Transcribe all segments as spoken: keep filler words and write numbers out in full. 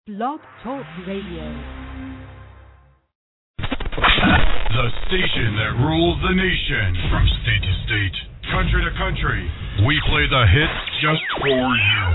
Blog Talk Radio. The station that rules the nation. From state to state, country to country, we play the hits just for you.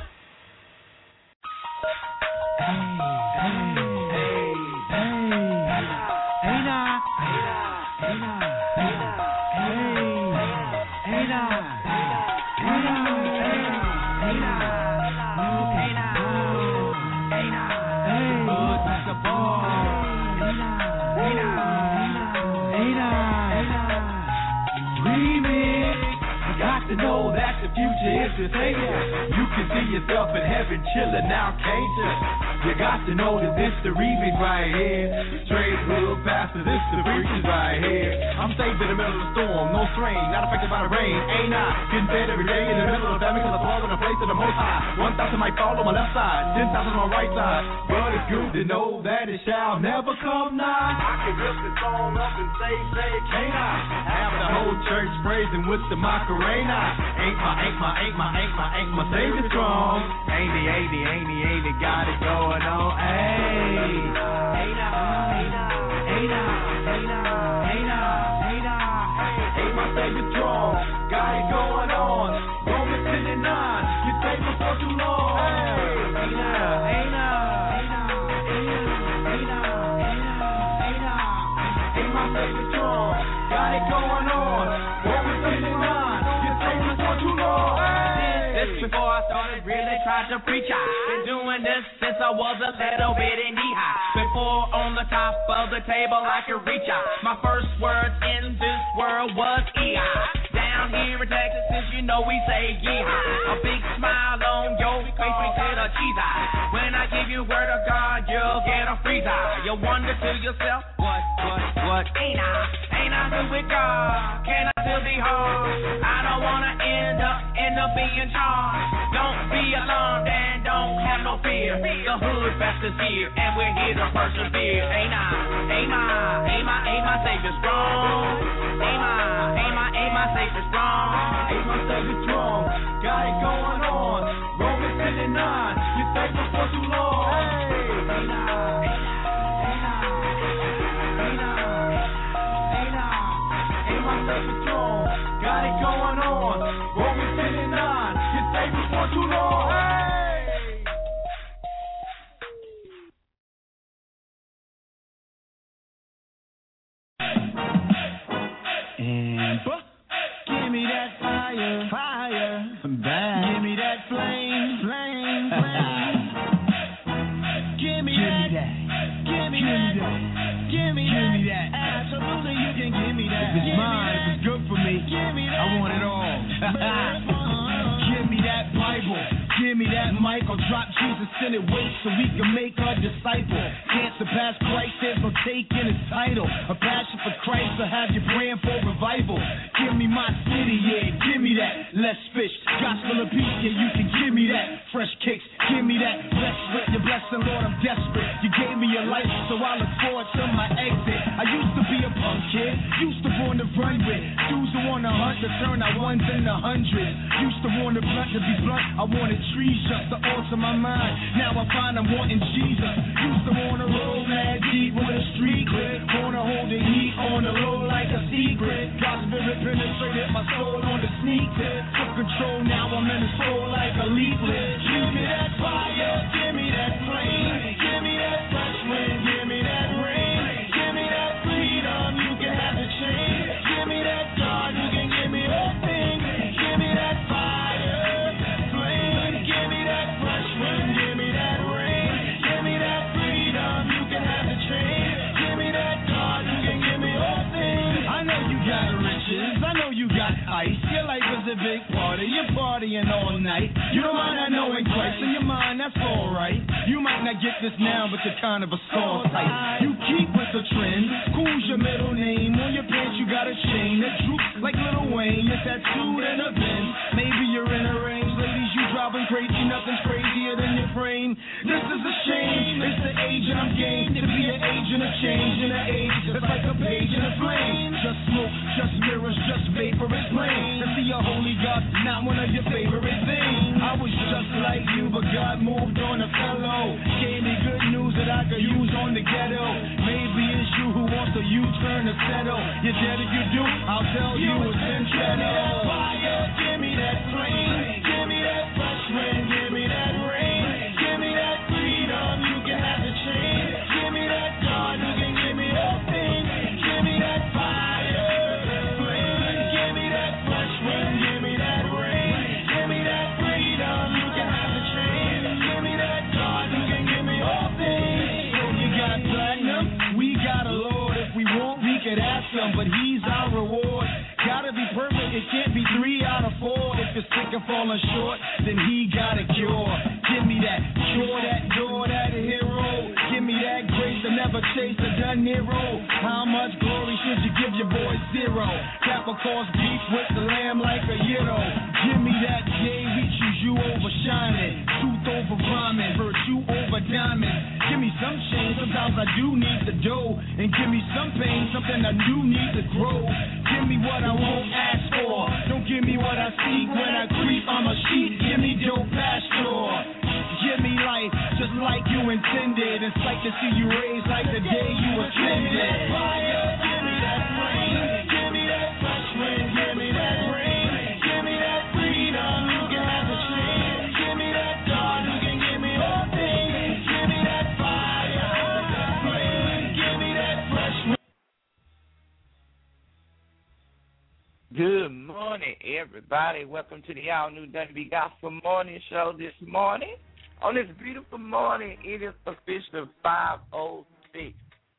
You can see yourself in heaven chilling now, can't you? You got to know that this the remix right here. Straight hood pastor, this the preachers right here. I'm safe in the middle of the storm, no strain, not affected by the rain. Ain't I getting fed every day in the middle of the family, cause I fall in the place of the most high. One thousand might fall on my left side, ten thousand on my right side. But it's good to know that it shall never come nigh. I can rip the song up and say, say, can't I? Have the whole church praising with the Macarena. Ain't my, ain't my, ain't my, ain't my, ain't my Savior strong. Ain't he, ain't he, ain't he, ain't he got it going on. Hey, ain't I, ain't I, ain't I, ain't I, ain't I, ain't my Savior strong. Got it going on. Romans ten and nine, you take me for too long. Hey, ain't I, ain't I, ain't I, ain't I, ain't I, ain't my Savior strong. Got it going on. Romans ten and nine, you take me for too long. Before I started really trying to preach, I've been doing this since I was a little bit in knee high. Before on the top of the table I could reach out. My first words in this world was E I. Down here in Texas, since you know we say yeehaw. A big smile on your face, we say the cheese eye. When I give you word of God, you'll get a freeze eye. You wonder to yourself, what, what, what? Ain't I, ain't I good with God? Can I still be hard? I don't wanna end up, end up being charged. Don't be alarmed and don't have no fear. The hood best is here and we're here to persevere. Ain't I, ain't my, ain't my, ain't my Savior strong? Ain't my, ain't my, ain't my Savior strong? Ain't my Savior strong? Got it going on. Romans ten and nine, you take me for too long. Hey, ain't I, ain't I, ain't I, ain't I, ain't my Savior strong? Got it going on. Romans ten and nine, you take me for too long. Hey. And but give me that fire, fire, back. Give me that flame, flame, flame. give me give that, that, give me give that, give me give me that. Absolutely, you can give me that. If it's give mine, if it's good for me, give me that. I want it all. Give me that Bible. Give me that mic, I'll drop Jesus in it, wait so we can make a disciple. Can't surpass Christ, there's no taking his title. A passion for Christ, so have you praying for revival. Give me my city, yeah, give me that. Less fish, gospel of peace, yeah, you can give me that. Fresh kicks, give me that. Bless with your blessing, Lord, I'm desperate. You gave me your life, so I look forward to my exit. I used to be a punk kid, used to want to run with dudes who want to hunt to turn our ones into hundreds. Used to want to blunt to be blunt, I wanted trees just to alter my mind. Now I find I'm wanting Jesus. Used to wanna roll mad deep with a street clip. Wanna hold the heat on the low like a secret. God's spirit penetrated my soul on the sneak tip. Took control, now I'm in the soul like a leaflet. Give me that fire, give me that flame. Give me that fresh wind, give me that rain. Give me that freedom, you can have the change. Give me that God, you can give me that thing. Give me that fire. I know you got ice, your life is a big party, you're partying all night. You don't mind not knowing Christ in your mind, that's alright. You might not get this now, but you're kind of a star type. You keep with the trend, cool's your middle name. On your pants you got a chain that droops like Lil Wayne. You're tattooed in a Benz, maybe you're in a range. Ladies, you driving crazy, nothing's crazier than your frame. This is a shame, it's the age and I'm game to be an agent of change in the age. It's like a page in a flame. Just smoke, just mirrors, just vapor is plain. To see a holy God, not one of your favorite things. I was just like you, but God moved on a fellow. Gave me from the ghetto. Maybe it's you who wants a U-turn to settle. You did it, you do, I'll tell you it's internal. Fire, give me that flame, give me that fresh wind, give me that rain, give me that freedom, you can have the chain. Give me that God, you can give me that thing. Give me that fire, flame, give me that fresh wind, give me that rain, give me that freedom, you can have the chain. Give me that God, you can give me all things. So you got platinum, we got a Lord. If we want, we could ask him, but he's our reward. Gotta be perfect, it can't be three out of four. If you're sick of falling short, then he got a cure. Give me that cure, that door, that hero. Give me that grace to never chase a De Niro. How much glory should you give your boy? Zero. Kappa cause beef with the lamb like a hero. Give me that day we choose you over shining, truth over rhyming, virtue over diamond. Give me some change, sometimes I do need the dough. And give me some pain, something I do need to grow. Give me what I won't ask for. Don't give me what I seek when I creep on a sheet. Give me dope pasture. Give me life just like you intended. It's like to see you raised like the day you ascended. Fire, give me that rain. Give me that fresh wind. Give me that rain. Give me that freedom. You can have the chain. Give me that God. You can give me all things. Give me that fire. Flame. Give me that fresh wind. Good morning, everybody. Welcome to the All New W B Gospel Morning Show this morning. On this beautiful morning, it is official five oh six.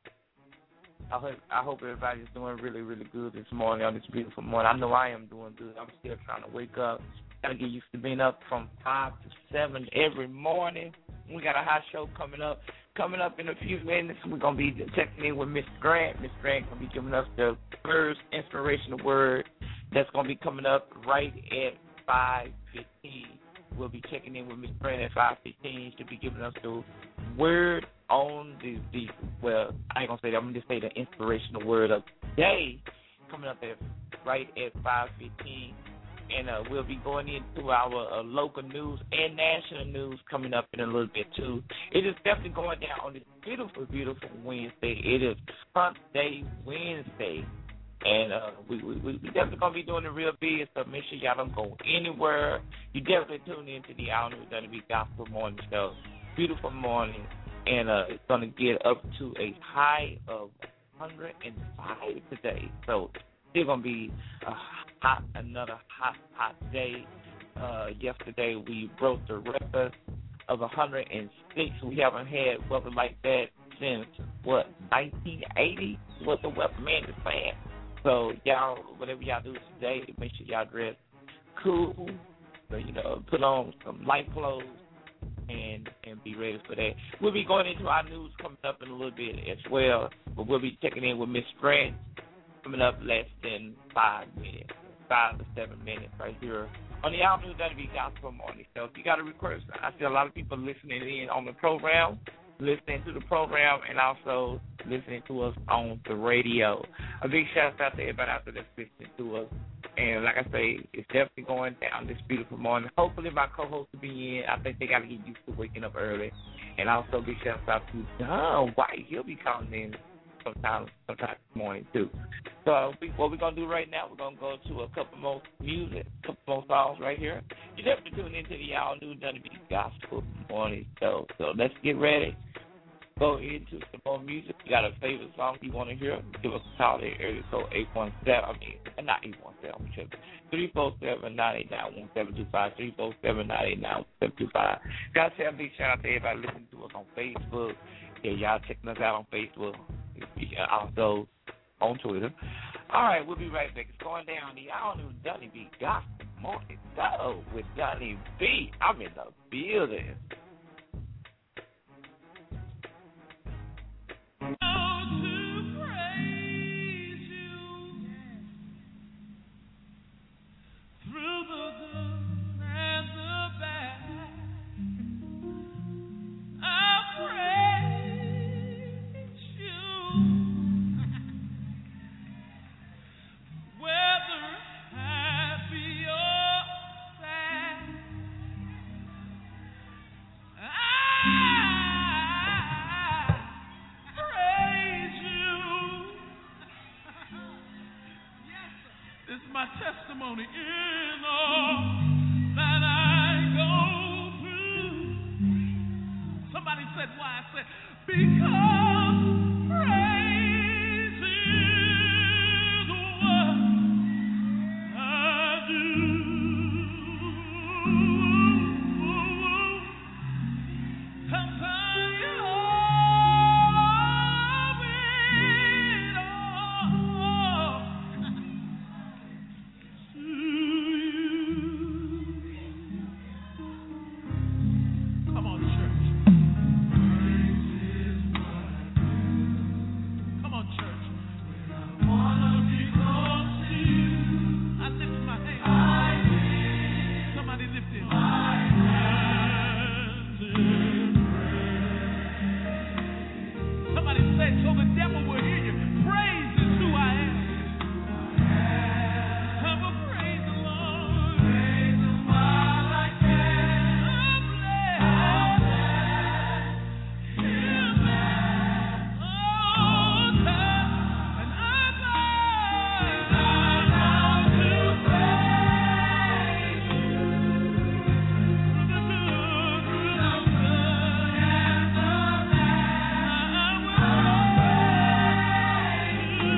I hope, I hope everybody's doing really, really good this morning on this beautiful morning. I know I am doing good. I'm still trying to wake up. Got to get used to being up from five to seven every morning. We got a hot show coming up. Coming up in a few minutes, we're going to be checking in with Miss Grant. Miss Grant going to be giving us the first inspirational word that's going to be coming up right at five fifteen. We'll be checking in with Miss Grant at five fifteen. She'll be giving us the word on the, the well, I ain't going to say that. I'm going to just say the inspirational word of the day coming up at right at five fifteen. And uh, we'll be going into our uh, local news and national news coming up in a little bit, too. It is definitely going down on this beautiful, beautiful Wednesday. It is Hump Day Wednesday. And uh, we, we, we definitely going to be doing the real big, so make sure y'all don't go anywhere. You definitely tune into the All New W B Gospel Morning Show. Beautiful morning. And uh, it's going to get up to a high of one hundred five today. So it's going to be a hot, another hot, hot day. Uh, yesterday we broke the record of one hundred six. We haven't had weather like that since, what, nineteen eighty? What the weatherman is saying. So y'all, whatever y'all do today, make sure y'all dress cool. So, you know, put on some light clothes and and be ready for that. We'll be going into our news coming up in a little bit as well, but we'll be checking in with Miss Grant coming up less than five minutes, five to seven minutes right here on the All New W B Gospel Morning Show. If you got a request, I see a lot of people listening in on the program, listening to the program, and also listening to us on the radio. A big shout out to everybody out there that's listening to us. And like I say, it's definitely going down this beautiful morning. Hopefully my co-host will be in. I think they got to get used to waking up early. And also big shout out to Don White. He'll be calling in sometime, sometime this morning too. So uh, we, what we're going to do right now, we're going to go to a couple more music, a couple more songs right here. You definitely tune into the All New W B Gospel Morning Show. So let's get ready. Go into some more music. You got a favorite song you want to hear? Give us a call there, area code eight one seven. I mean, not eight one seven. I'm sure. three four seven, nine eight nine, one seven two five. three four seven, nine eight nine, one seven two five. Got to say a big shout out to everybody listening to us on Facebook. Yeah, y'all checking us out on Facebook. Also on Twitter. All right, we'll be right back. It's going down the All New W B Gospel Morning Show with Johnny B. I'm in the building. testimony in all that I go through. Somebody said, why? I said, because praise is what I do. Sometimes you owe it all to you. Come on, church. Come on, church. I lift my hand. Somebody lift it. Somebody say, so the devil will hear you. Praise is who I am. I will praise the Lord. Praise Him while I can. I'm blessed. Him all time. And I'm glad. I love to praise You. Through the good, through the good and the bad. I will praise You.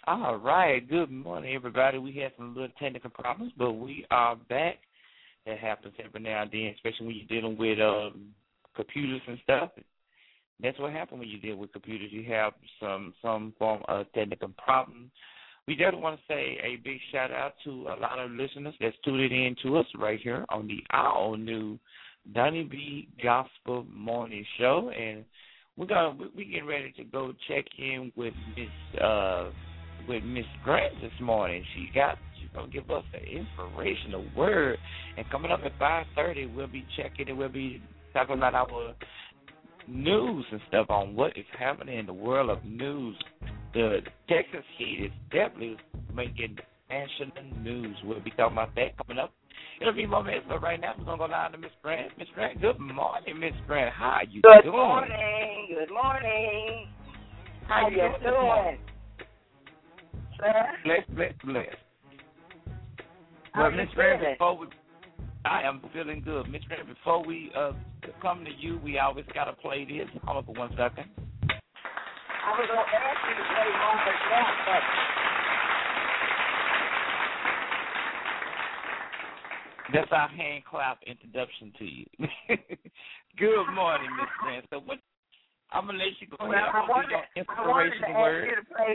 All right. Good morning, everybody. We had some little technical problems, but we are back. That happens every now and then, especially when you're dealing with um, computers and stuff. That's what happens when you deal with computers. You have some some form of technical problem. We just want to say a big shout out to a lot of listeners that's tuned in to us right here on the all new Dunny B Gospel Morning Show, and we're gonna we getting ready to go check in with Miss uh, with Miss Grant this morning. She got she's gonna give us an inspirational word, and coming up at five thirty, we'll be checking and we'll be talking about our news and stuff on what is happening in the world of news. The Texas heat is definitely making national news. We'll be talking about that coming up. It'll be more minutes, but right now we're going to go down to Miss Grant. Miss Grant, good morning, Miss Grant. How are you good doing? Good morning. Good morning. How, How you you doing? doing? Sir? Bless, bless, bless. How Well, you Miss Grant, feeling? before we, I am feeling good. Miss Grant, before we uh, come to you, we always got to play this. Hold on for one second. I was going to ask you to play Margaret Knapp, but that's our hand clap introduction to you. Good morning, Miss Grant. So what? I'm gonna let you go well, ahead. I I'm gonna wanted, give I you wanted to inspirational ask word. you to play.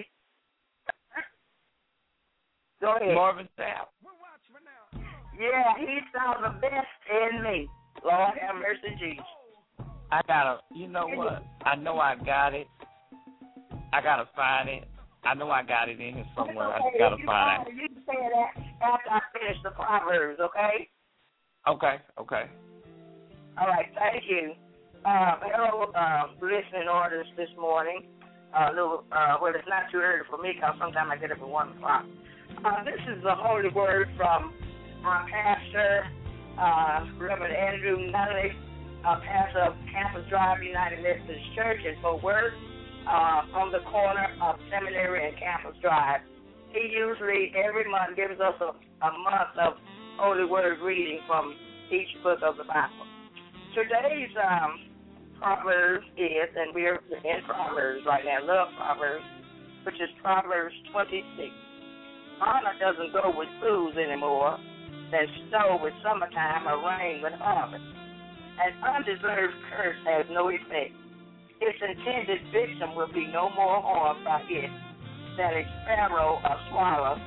Go ahead. Marvin Sapp. Yeah, he saw the best in me. Lord have mercy, Jesus. I gotta. You know what? I know I got it. I gotta find it. I know I got it in here somewhere. I just gotta you find it. You can say that after I finish the Proverbs, okay? Okay. Okay. All right, thank you. Uh, hello, uh, listening orders this morning. Uh, little, uh, well, it's not too early for me because sometimes I get up at one o'clock. Uh, this is the holy word from our pastor, uh, Reverend Andrew Nunley, uh, pastor of Campus Drive United Methodist Church in Fort Worth, uh, on the corner of Seminary and Campus Drive. He usually every month gives us a, a month of holy word reading from each book of the Bible. Today's um, Proverbs is, and we're in Proverbs right now, love Proverbs, which is Proverbs twenty-six. Honor doesn't go with fools anymore than snow with summertime or rain with harvest. An undeserved curse has no effect. Its intended victim will be no more harmed by it than a sparrow or swallow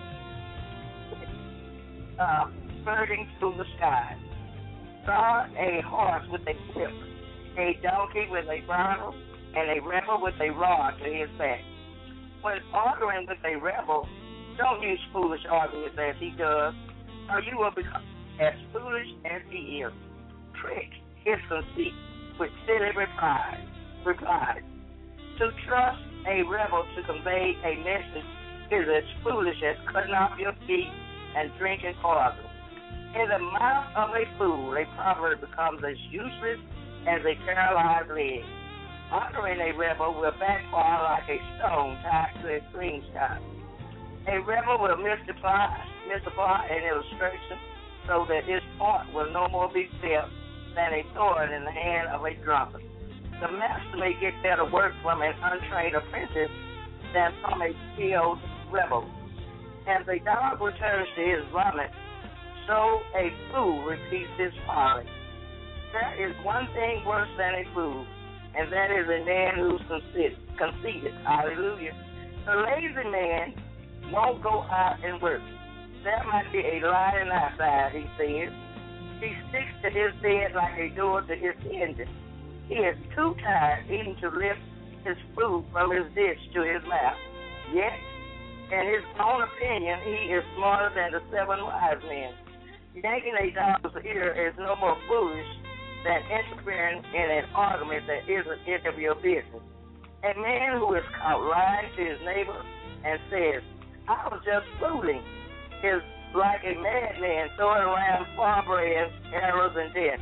uh, birding through the sky. Guard a horse with a whip, a donkey with a bridle, and a rebel with a rod to his back. When arguing with a rebel, don't use foolish arguments as he does, or you will become as foolish as he is. Trick his conceit with silly replies. replies. To trust a rebel to convey a message is as foolish as cutting off your feet and drinking poison. In the mouth of a fool, a proverb becomes as useless as a paralyzed leg. Honoring a rebel will backfire like a stone tied to a slingshot. A rebel will misapply, misapply an illustration so that his point will no more be felt than a thorn in the hand of a drunkard. The master may get better work from an untrained apprentice than from a skilled rebel. As a dog returns to his vomit, so a fool repeats his folly. There is one thing worse than a fool, and that is a man who's conceited. Hallelujah. The lazy man won't go out and work. There might be a lion outside, he says. He sticks to his bed like a door to his engine. He is too tired even to lift his food from his dish to his mouth. Yet, in his own opinion, he is smarter than the seven wise men. Yanking a dog's ear is no more foolish than interfering in an argument that isn't any of your business. A man who is caught lying to his neighbor and says, I was just fooling, is like a madman throwing around firebrands, arrows, and death.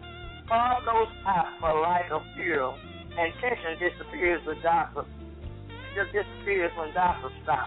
All goes out for lack of fuel, and tension disappears with gossip. Just disappears when gossip stops.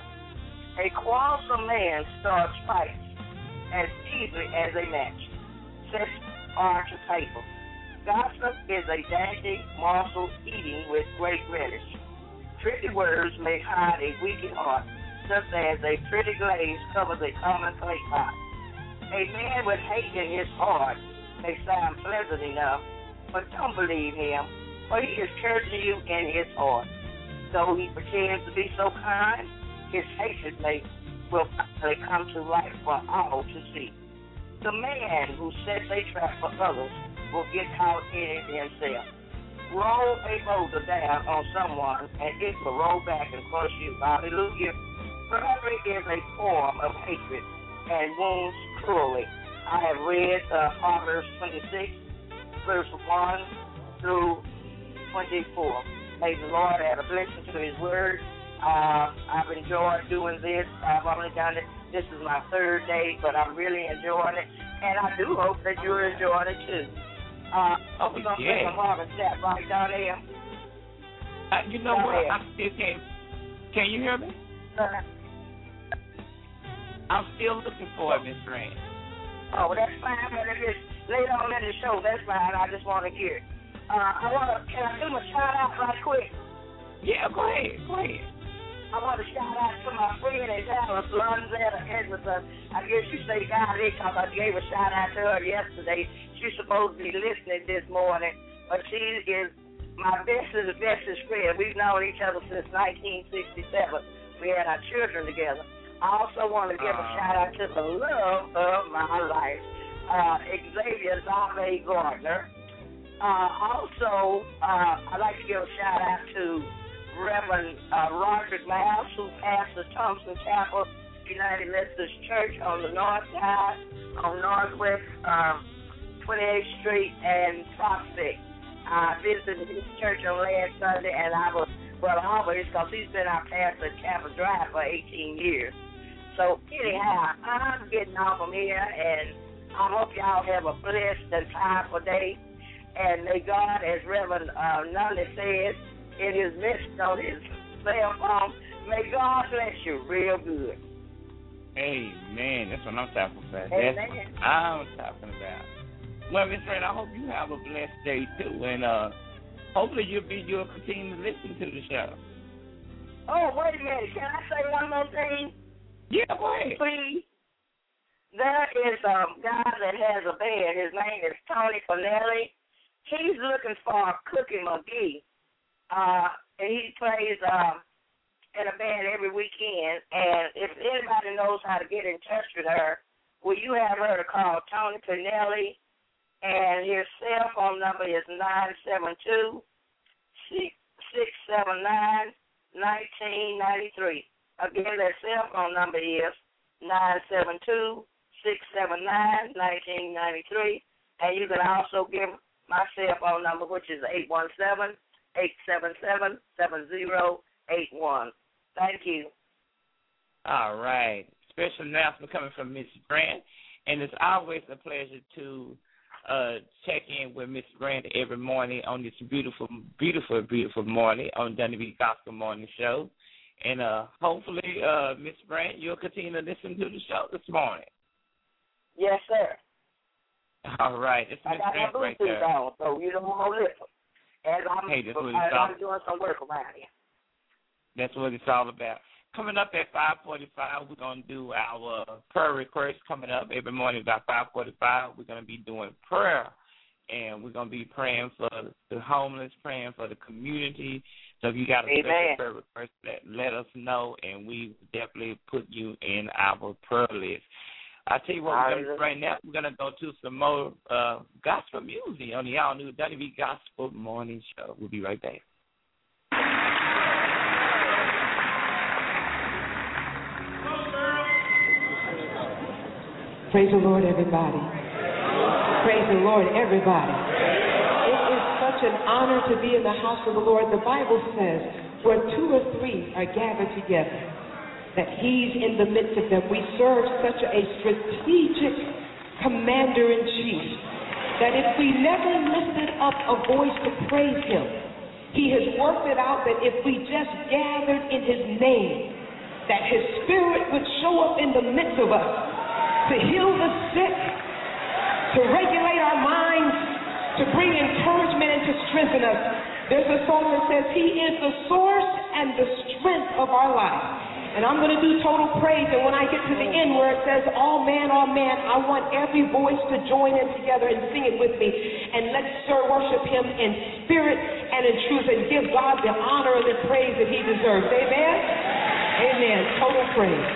A quarrelsome man starts fights as easily as a match. Sets fire to paper. Gossip is a dainty morsel eating with great relish. Tricky words may hide a wicked heart, just as a pretty glaze covers a common clay pot. A man with hate in his heart may sound pleasant enough, but don't believe him, for he is cursing you in his heart. Though he pretends to be so kind, his hatred may will finally come to light for all to see. The man who sets a trap for others will get caught in it himself. Roll a boulder down on someone, and it will roll back and crush you. Hallelujah. Flattery is a form of hatred and wounds cruelly. I have read uh, Proverbs twenty-six, verse one through twenty-four. May the Lord add a blessing to his word. Uh, I've enjoyed doing this. I've only done it. This is my third day, but I'm really enjoying it. And I do hope that you're enjoying it too. Uh, oh, we're going to yeah. play some Marvin Sapp right down there. Uh, you know down what? there. I'm still can't. Can you hear me? Uh, I'm still looking for it, Miss Grant. Oh, that's fine. But if it's later on in the show, that's fine. I just want to hear it. Uh, I want to, can I do my shout out right quick? Yeah, go ahead. Go ahead. I want to shout out to my friend in Dallas, Lonzetta Edmondson. I guess you say God is because I gave a shout out to her yesterday. She's supposed to be listening this morning, but she is my bestest, bestest friend. We've known each other since nineteen sixty-seven. We had our children together. I also want to give a shout out to the love of my life, uh, Xavier Zave Gardner. Uh, also, uh, I'd like to give a shout out to Reverend uh, Roderick Mouse, who pastors Thompson Chapel United Methodist Church on the north side, on Northwest um, twenty-eighth Street and Prospect. I visited his church on last Sunday, and I was, well, always, because he's been our pastor at Chapel Drive for eighteen years. So, anyhow, I'm getting off from here, and I hope y'all have a blessed and powerful day. And may God, as Reverend uh, Nunley says in his message on his cell phone, may God bless you real good. Amen. That's what I'm talking about. Amen. That's what I'm talking about. Well, Miss Red, I hope you have a blessed day, too. And uh, hopefully you'll be, you'll continue to listen to the show. Oh, wait a minute. Can I say one more thing? Yeah, go ahead. Please. There is a guy that has a band. His name is Tony Finelli. He's looking for Cookie McGee. Uh, and he plays uh, in a band every weekend. And if anybody knows how to get in touch with her, will you have her to call Tony Finelli? And his cell phone number is nine seven two, six seven nine, one nine nine three. Again, their cell phone number is nine seven two, six seven nine, one nine nine three. And you can also give my cell phone number, which is eight one seven, eight seven seven, seven zero eight one. Thank you. All right. Special announcement coming from Miss Grant. And it's always a pleasure to uh, check in with Miss Grant every morning on this beautiful, beautiful, beautiful morning on W B Gospel Morning Show. And uh, hopefully, uh, Miss Grant, you'll continue to listen to the show this morning. Yes, sir. All right. It's I Miss got Grant my right Bluetooth there. on, so you don't want to listen. As I'm, Hey, that's what as it's all- I'm doing some work around here. That's what it's all about. Coming up at five forty-five, we're going to do our prayer request coming up every morning about five forty-five. We're going to be doing prayer, and we're going to be praying for the homeless, praying for the community. So if you got a Amen. special prayer request, let, let us know, and we definitely put you in our prayer list. I tell you what, we're gonna, right now we're going to go to some more uh, gospel music on the all-new W B Gospel Morning Show. We'll be right back. Praise the Lord, everybody. Praise the Lord, everybody. It is such an honor to be in the house of the Lord. The Bible says, where two or three are gathered together, that he's in the midst of them. We serve such a strategic commander-in-chief that if we never lifted up a voice to praise him, he has worked it out that if we just gathered in his name, that his spirit would show up in the midst of us to heal the sick, to regulate our minds, to bring encouragement and to strengthen us. There's a song that says, he is the source and the strength of our life. And I'm going to do total praise. And when I get to the end where it says, all man, all man, I want every voice to join in together and sing it with me. And let's sir worship him in spirit and in truth and give God the honor and the praise that he deserves. Amen? Amen. Total praise.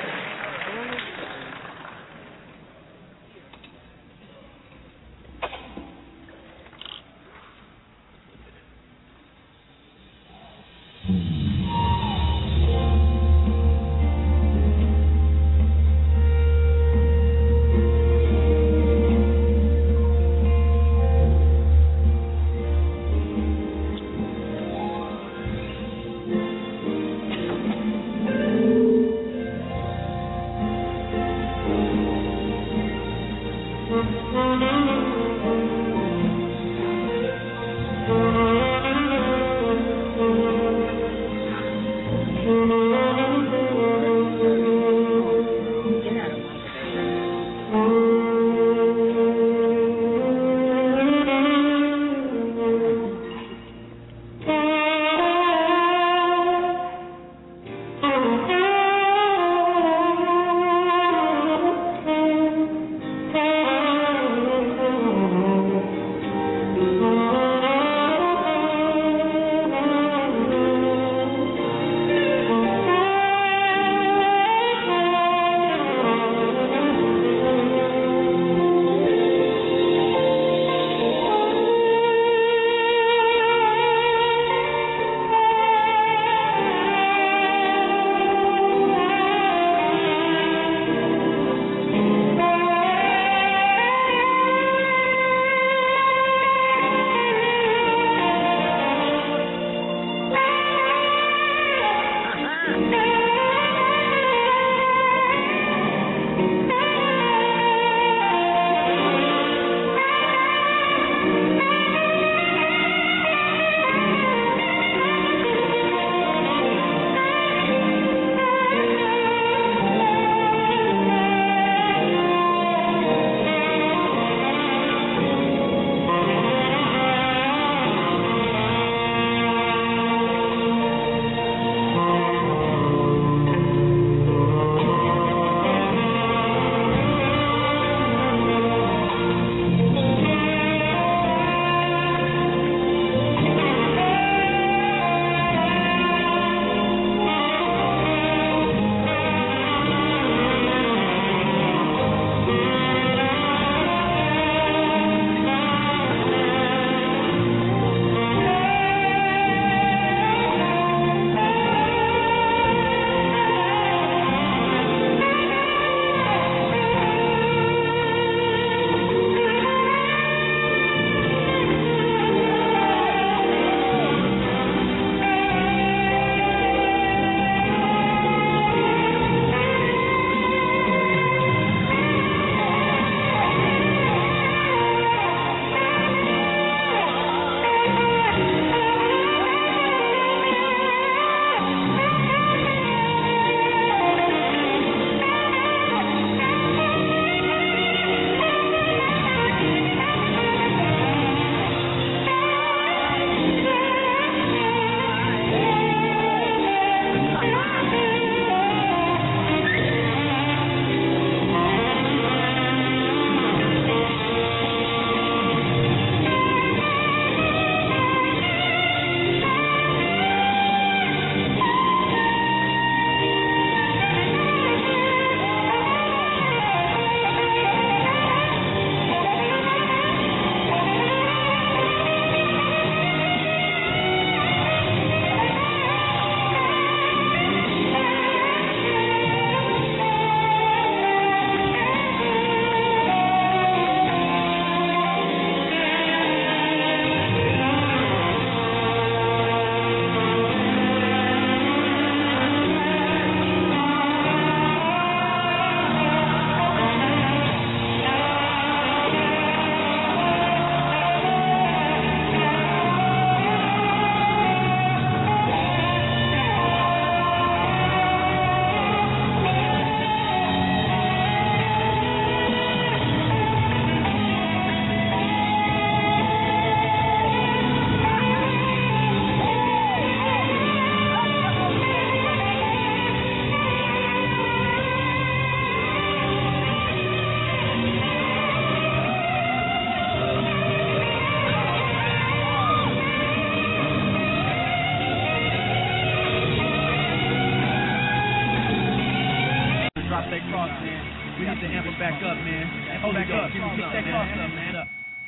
Drop that cross, man. We need to amp it back up, man. Hold back up. Pick that cross up, man.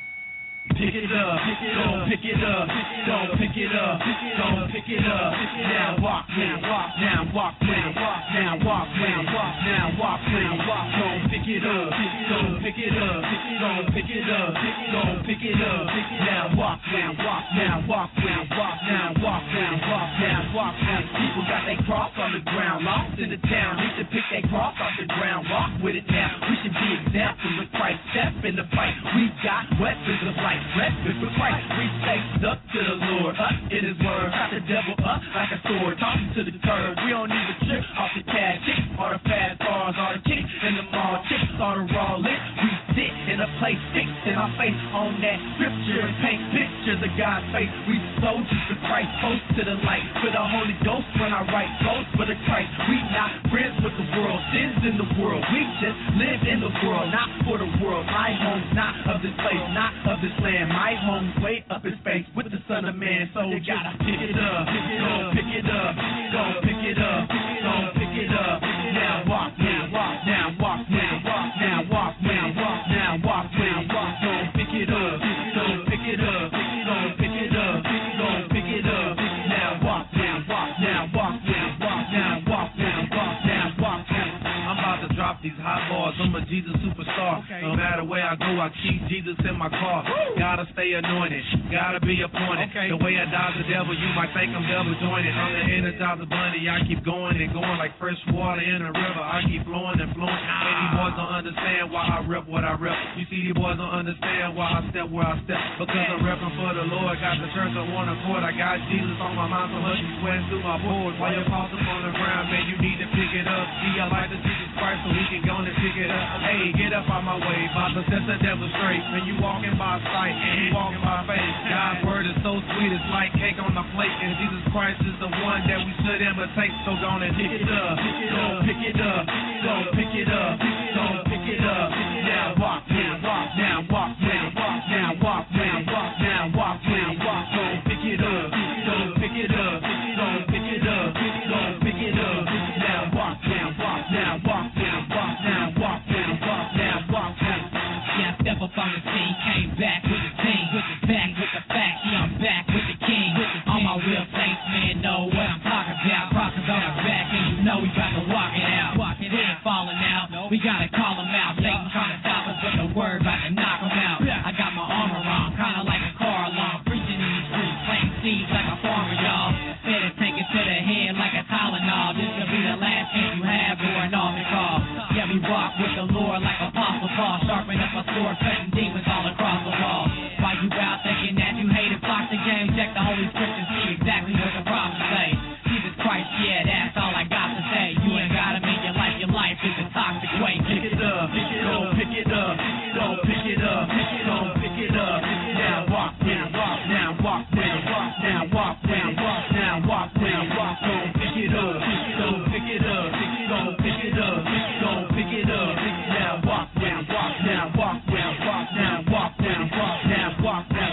Pick it up, don't pick it up, don't pick it up, don't pick it up. Now walk with it, now walk with it, now walk with it, now walk with it. Don't pick it up, don't pick it up, don't pick it up, don't pick it up. Now walk with it, now walk with it, now walk with it, now walk with it. People got their cross on the ground, lost in the town. Need to pick their cross off the ground, walk with it now. We should be examples of Christ, step in the fight. We got weapons of life. Breakfast with Christ, we stay stuck to the Lord, up in His word, got the devil up like a sword, talking to the curb. We don't need a trip off the cash, chicks, or the fast cars, or the kicks in the mall, chicks, or the raw lit. We sit in a place, fixed in our face on that scripture, and paint pictures of God's face. We soldiers for Christ, close to the light, for the Holy Ghost when I write, close for the Christ. We not friends with the world, sins in the world. We just live in the world, not for the world. My home's not of this place, not of this land. My home's way up in space with the Son of Man. So you gotta pick it up, don't pick it up, don't pick it up, don't pick it up. Now walk, now walk, now walk, now walk, now walk, now walk, now walk, now walk. Don't pick it up, don't pick it up, don't pick it up, don't pick it up. Now walk, now walk, now walk, now walk, now walk, now walk, now walk. I'm about to drop these hot bars. I'm a Jesus superstar. No matter where I go, I keep Jesus in my car. Gotta stay anointed, gotta be appointed. The way I dodge the devil, you might think I'm double jointed. I'm the Energizer Bunny. I keep going and going like fresh water in a river. I keep flowing and flowing. And these boys don't understand why I rep what I rep. You see, these boys don't understand why I step where I step. Because I'm repping for the Lord. Got the church on one accord. I got Jesus on my mind, so much he's sweating through my pores. While you're tossing on the ground, man, you need to pick it up. See, I like the Jesus Christ, so he can go and pick it up. Hey, get up on my way, about to set the devil straight. When you walking by sight and you walking by faith, God's word is so sweet, it's like cake on the plate. And Jesus Christ is the one that we should imitate. So go and pick it up, don't pick it up, don't pick it up, don't pick it up. Now walk, now walk, now walk, now walk, now walk, now walk, now walk, now walk. Don't pick it up, don't pick it up, don't pick it up, don't pick it up. Now walk, now walk, now walk, now walk, now walk, now walk, now walk. Yeah, I step up on the scene, came back with the team, with the back, with the fact, yeah, I'm back with the king. All my real saints, man, know what I'm talking about. Prophets on our back, and you know we about to walk it out. We ain't falling out, we gotta call them out. Satan trying to stop us, but the word about to knock them out. I got my armor on, kinda like a car alarm, preaching in these streets, planting seeds like a farmer, y'all. Better take it to the head like a Tylenol. This could be the last chance you have for an altar call. Yeah, we rock with the Lord like Apostle Paul, sharpen up a sword, cutting demons all across the wall. While you out thinking that you hated, block the game, check the Holy Scriptures, see exactly what the prophets say. Jesus Christ, yeah, that's all I got to say. You ain't gotta make your life, your life is a toxic way. Pick it up, don't pick it up, don't pick it up, don't pick it up. Now walk, now walk, now walk, now walk, now walk, now walk, now walk, now walk. Don't pick it up, don't pick it up, don't pick it up, don't pick it up. Now walk, now walk, now walk, now walk, now walk, now walk, now walk, now.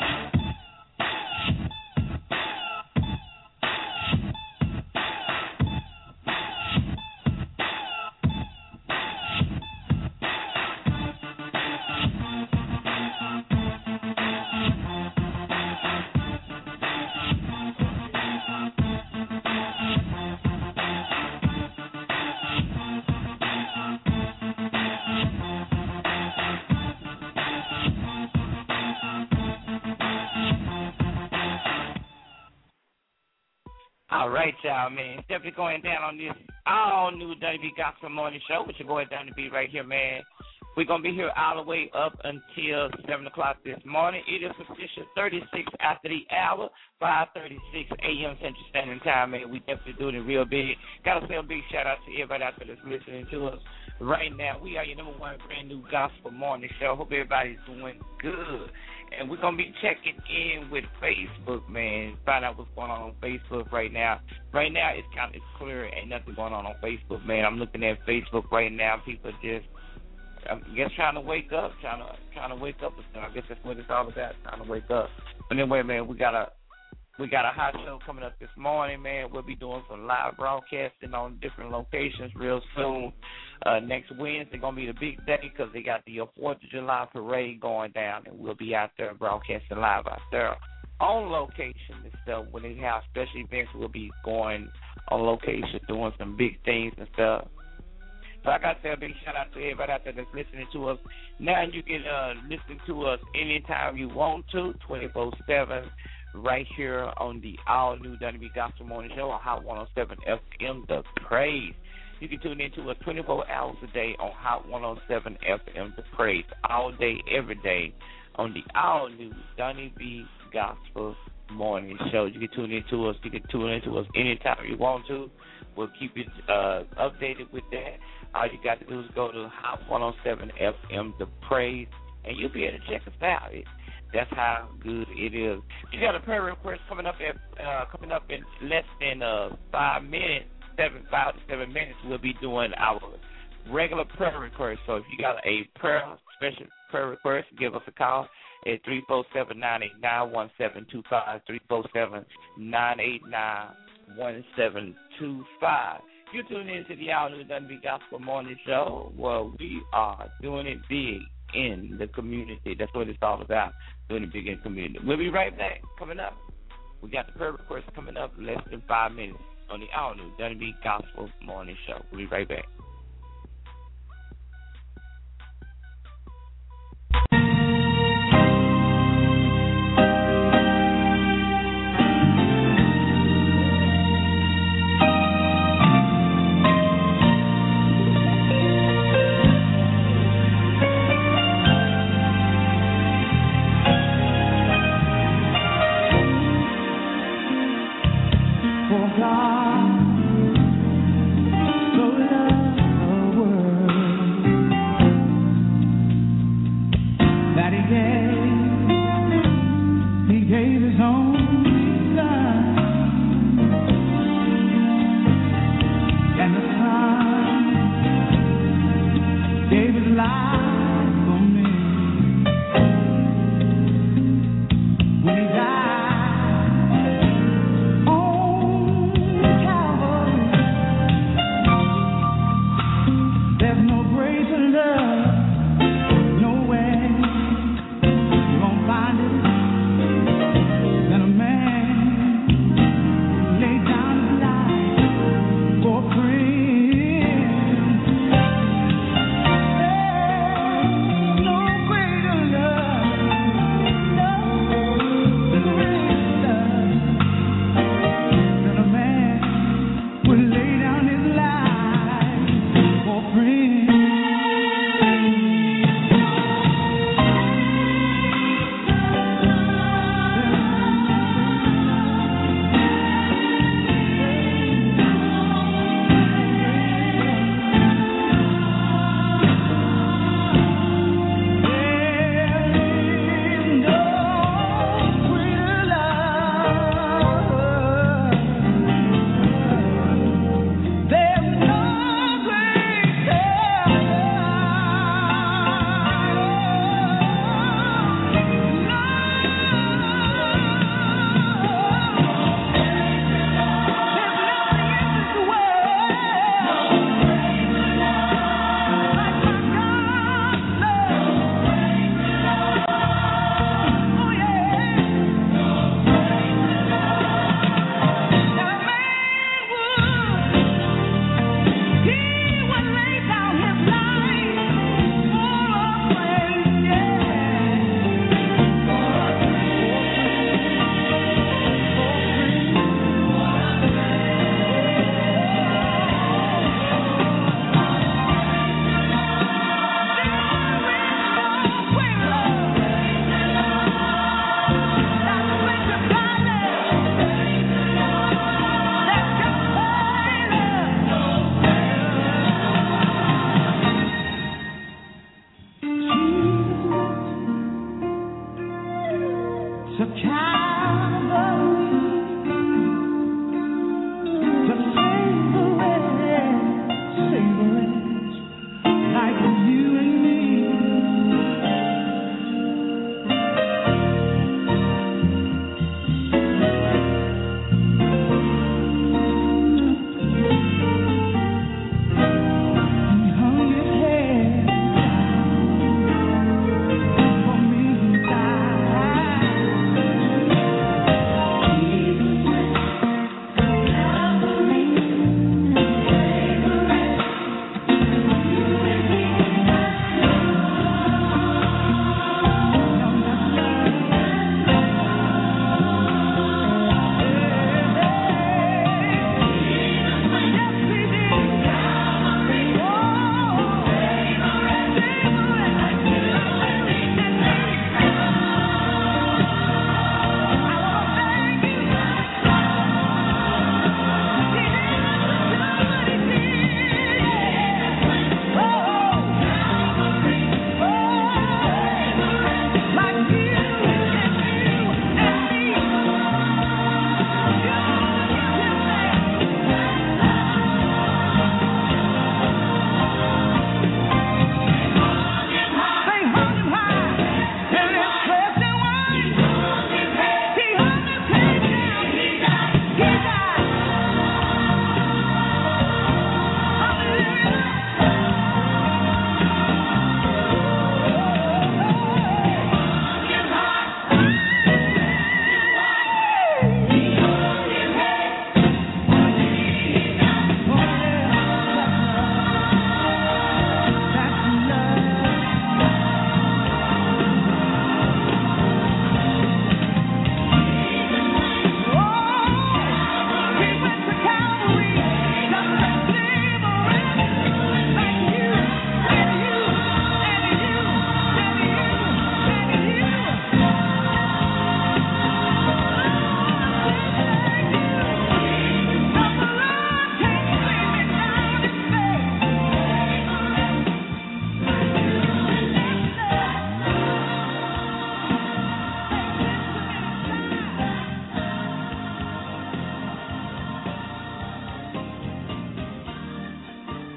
All right, y'all, man. Definitely going down on this all-new W B Gospel Morning Show with your boy Donnie B right here, man. We're going to be here all the way up until seven o'clock this morning. It is official thirty-six after the hour, five thirty-six a.m. Central Standard Time, man. We definitely doing it real big. Got to say a big shout-out to everybody out there that's listening to us right now. We are your number one brand new Gospel Morning Show. Hope everybody's doing good. And we're going to be checking in with Facebook, man, find out what's going on on Facebook right now. Right now, it's kind of it's clear. Ain't nothing going on on Facebook, man. I'm looking at Facebook right now. People just, I guess, trying to wake up, trying to trying to wake up. I guess that's what it's all about, trying to wake up. But anyway, man, we got a we got a hot show coming up this morning, man. We'll be doing some live broadcasting on different locations real soon. Uh, next Wednesday going to be the big day because they got the uh, fourth of July parade going down, and we'll be out there broadcasting live out there on location and stuff. When they have special events, we'll be going on location doing some big things and stuff. So I got to say a big shout-out to everybody out there that's listening to us. Now you can uh, listen to us anytime you want to, twenty-four seven, right here on the all-new W B Gospel Morning Show on Hot one oh seven F M, The Praise. You can tune in to us twenty-four hours a day on Hot one oh seven F M, The Praise, all day, every day on the all-new W B Gospel Morning Show. You can tune in to us. You can tune in to us anytime you want to. We'll keep you uh, updated with that. All you got to do is go to Hot one oh seven F M, The Praise, and you'll be able to check us out. It, that's how good it is. You got a prayer request coming up at uh, coming up in less than uh, five minutes, seven five to seven minutes. We'll be doing our regular prayer request. So if you got a prayer special prayer request, give us a call at three four seven, nine eight nine, one seven two five, three four seven, nine eight nine, one seven two five. You're tuning in to the All New W B Gospel Morning Show, where we are doing it big in the community. That's what it's all about, doing it big in the community. We'll be right back. Coming up, we got the prayer request coming up in less than five minutes on the All New W B Gospel Morning Show. We'll be right back. Friend.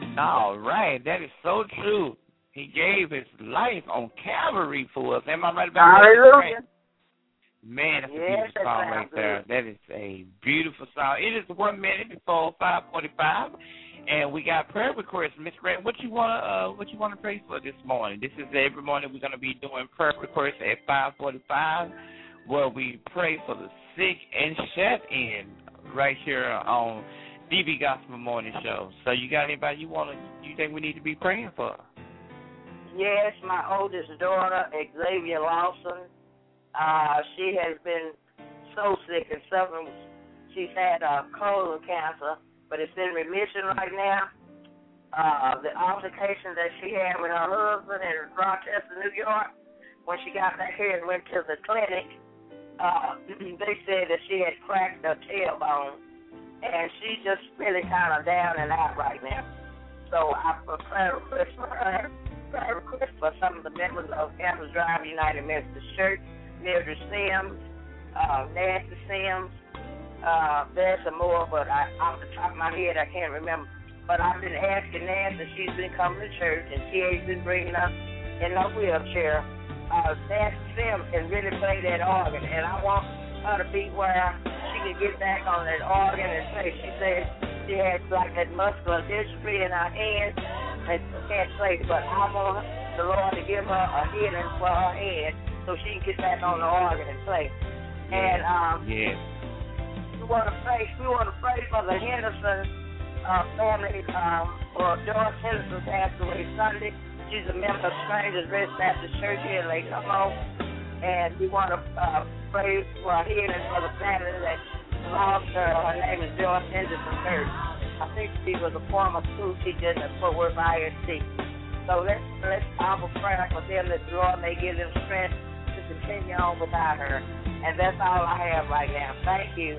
All right, that is so true. He gave his life on Calvary for us. Am I right about that? Hallelujah. Man, that's Yes, a beautiful that song sounds right there. That is a beautiful song. It is one minute before five forty-five, and we got prayer requests. Miss Grant, what you wanna uh, what you wanna pray for this morning? This is every morning we're gonna be doing prayer requests at five forty-five, where we pray for the sick and shut in right here on D B Gospel Morning Show. So you got anybody you wanna you think we need to be praying for? Yes, my oldest daughter, Xavier Lawson. Uh, she has been so sick and suffering. She's had uh, colon cancer, but it's in remission right now. Uh, the altercation that she had with her husband in Rochester, New York, when she got back here and went to the clinic, uh, they said that she had cracked her tailbone, and she's just really kind of down and out right now. So I prepare a request for her, a request for some of the members of Campus Drive United Methodist Church, Mildred Sims, uh, Nancy Sims. Uh, there's some more, but I, off the top of my head, I can't remember. But I've been asking Nancy. She's been coming to church, and T A's been bringing us in her wheelchair. Uh, Nancy Sims can really play that organ, and I want her to be where she can get back on that organ and play. She said she has like that muscular dystrophy in her hand and can't play, but I want the Lord to give her a healing for her hand, so she can get back on the organ and play. And um, yeah. we want to pray. We want to pray for the Henderson uh, family. Um, for Doris Henderson passed away Sunday. She's a member of Strangers Rest Baptist Church here in Lake Como, and we want to uh, pray for a healing for the family that lost her. Her name is Doris Henderson Hurst. I think she was a former school teacher at Fort Worth I S D. So let's let's offer prayer for them that the Lord may give them strength to continue on without her. And that's all I have right now. Thank you.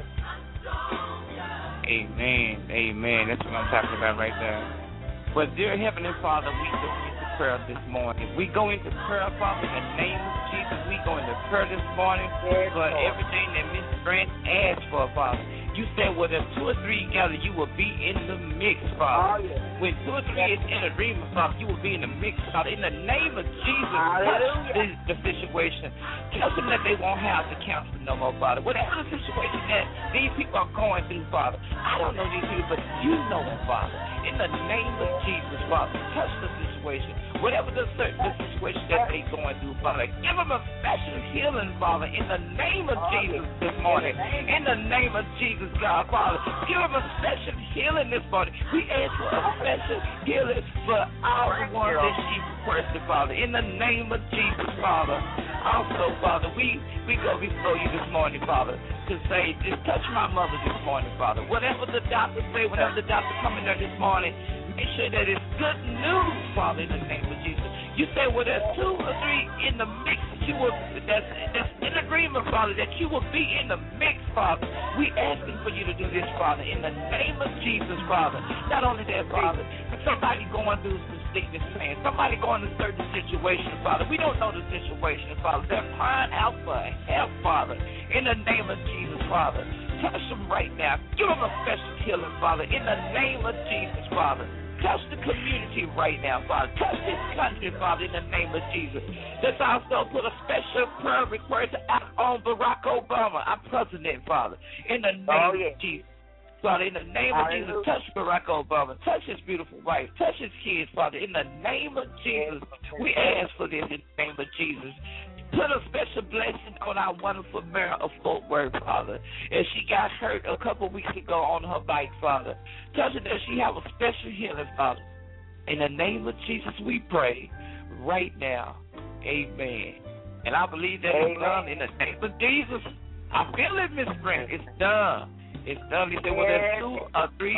Amen. Amen. That's what I'm talking about right there. But dear Heavenly Father, we go into prayer this morning. We go into prayer, Father, in the name of Jesus. We go into prayer this morning yes, for Lord. everything that Miss Grant asked for, Father. You said, well, if two or three gather, you will be in the mix, Father. Oh, yes. When two or three yes. is in agreement, Father, you will be in the mix, Father. In the name of Jesus, touch the, the situation. Tell them that they won't have the counseling no more, Father. Whatever the situation that these people are going through, Father, I don't know these people, but you know them, Father. In the name of Jesus, Father, touch the situation. Whatever the, the situation that they're going through, Father, give them a special healing, Father, in the name of Jesus this morning. In the name of Jesus, God, Father, give them a special healing this morning. We ask for a special healing for all the ones that she requested, Father. In the name of Jesus, Father. Also, Father, we, we go before you this morning, Father, to say, just touch my mother this morning, Father. Whatever the doctor say, whenever the doctor come in there this morning, make sure that it's good news, Father, in the name of Jesus. You say, well, there's two or three in the mix that you will, that's, that's in agreement, Father, that you will be in the mix, Father. We asking for you to do this, Father, in the name of Jesus, Father. Not only that, Father, but somebody going through some sickness, man. Somebody going through certain situation, Father. We don't know the situation, Father. They're crying out for help, Father, in the name of Jesus, Father. Touch them right now. Give them a special healing, Father, in the name of Jesus, Father. Touch the community right now, Father. Touch this country, Father, in the name of Jesus. Let's also put a special prayer request out on Barack Obama, our president, Father, in the name oh, yeah. of Jesus. Father, in the name of Jesus, touch Barack Obama. Touch his beautiful wife. Touch his kids, Father. In the name of Jesus, we ask for this in the name of Jesus. Put a special blessing on our wonderful mayor of Fort Worth, Father. As she got hurt a couple of weeks ago on her bike, Father. Touch her that she have a special healing, Father. In the name of Jesus, we pray right now. Amen. And I believe that Amen. It's done in the name of Jesus. I feel it, Miss Grant. It's done. It's done. He said, well, there's two or three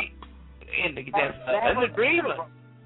in the, that's uh, an agreement.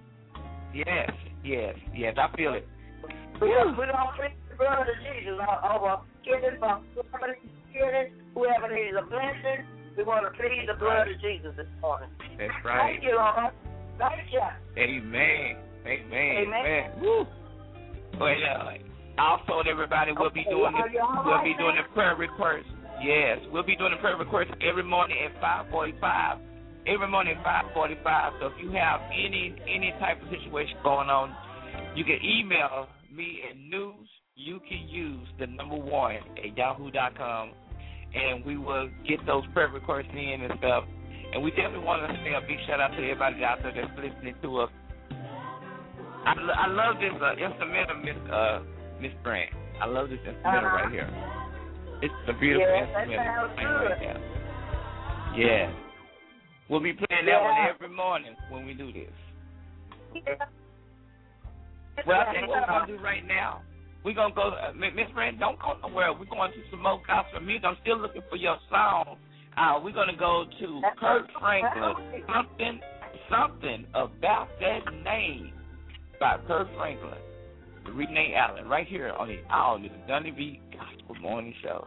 Yes, yes, yes. I feel it. We don't plead the blood of Jesus over kidding, whoever needs kidding, whoever needs a blessing. We want to plead the blood of Jesus this morning. That's right. Thank you, Lord. Thank you. Amen. Amen. Amen. Amen. Woo. But uh, also, everybody will be doing the, we'll be doing the prayer request. Yes, we'll be doing the prayer request every morning at five forty-five. every morning at five forty-five. So if you have any any type of situation going on, you can email me at news you can use the number one at yahoo dot com, and we will get those prayer requests in and stuff. And we definitely want to say a big shout out to everybody out there that's listening to us. I, I love this uh, instrumental, Miss uh, Miss Brand. I love this instrumental uh-huh. right here. It's a beautiful yeah, instrumental that playing sounds right now. Yeah, we'll be playing that yeah. one every morning when we do this. Yeah. Well, I think what we're gonna do right now, we're gonna go. Uh, Miss Brand, don't go nowhere. We're going to some more gospel music. I'm still looking for your song. Uh, we're gonna go to Kirk Franklin. Something, something about that name by Kirk Franklin, Renee Allen, right here on the All New Dunny B Gospel Morning Show.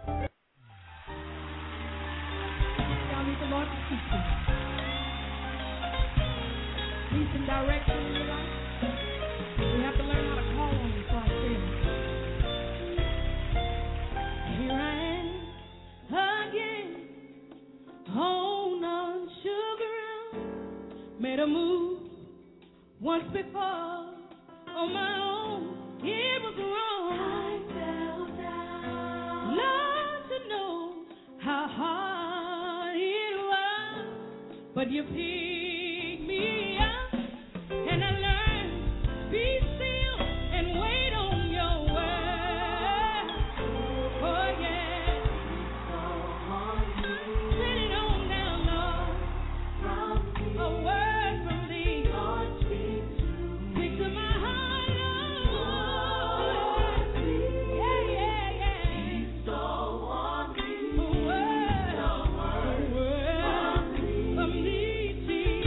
Y'all need the Lord to speak to you. Peace and direction in your life. We have to learn how to call on Him for ourselves. Here I am again, on on sugar, made a move once before on my own. It was wrong. I fell down. Love to know how hard it was, but you picked me up, and I learned be still and wait on your word. Oh yeah. Send it on down, Lord. A word from Thee. Speak to my heart, Lord. Yeah, yeah, yeah. A word, a word from Thee, Jesus.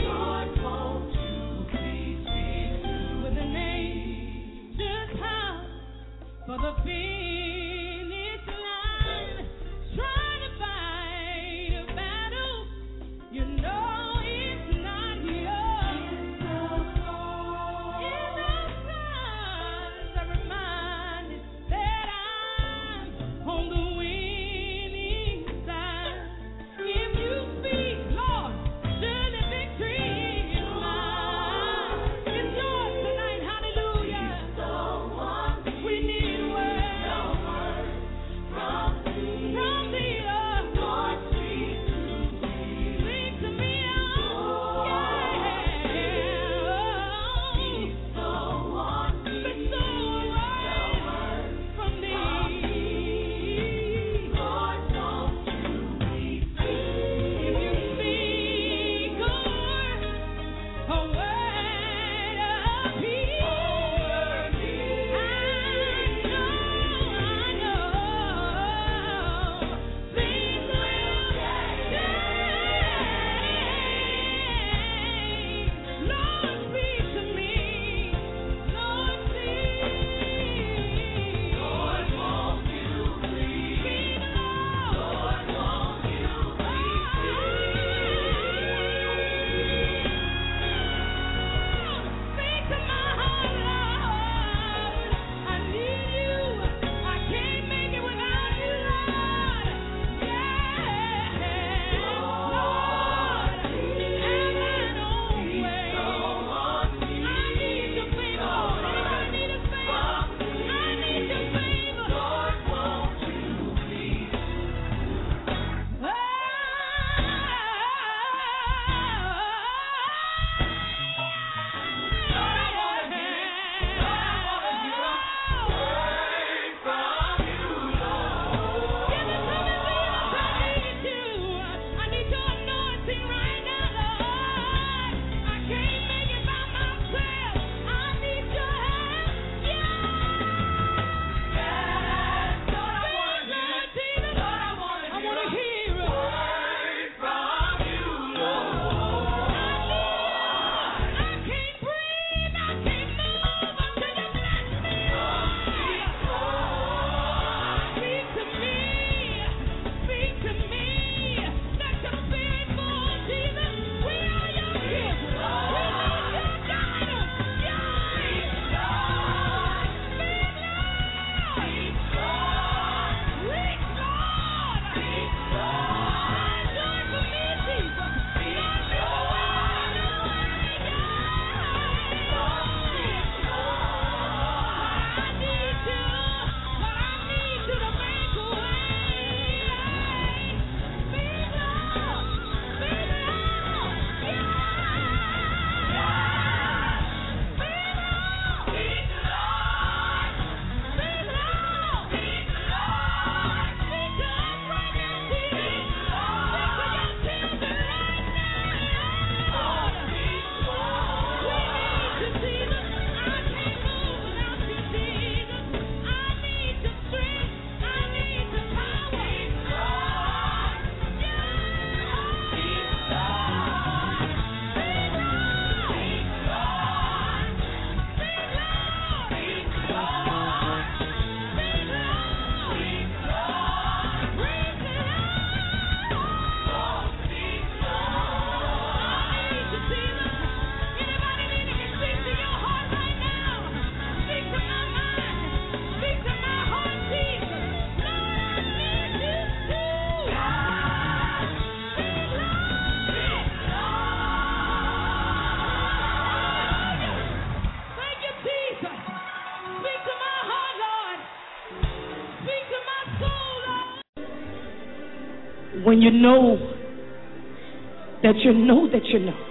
when you know that you know that you know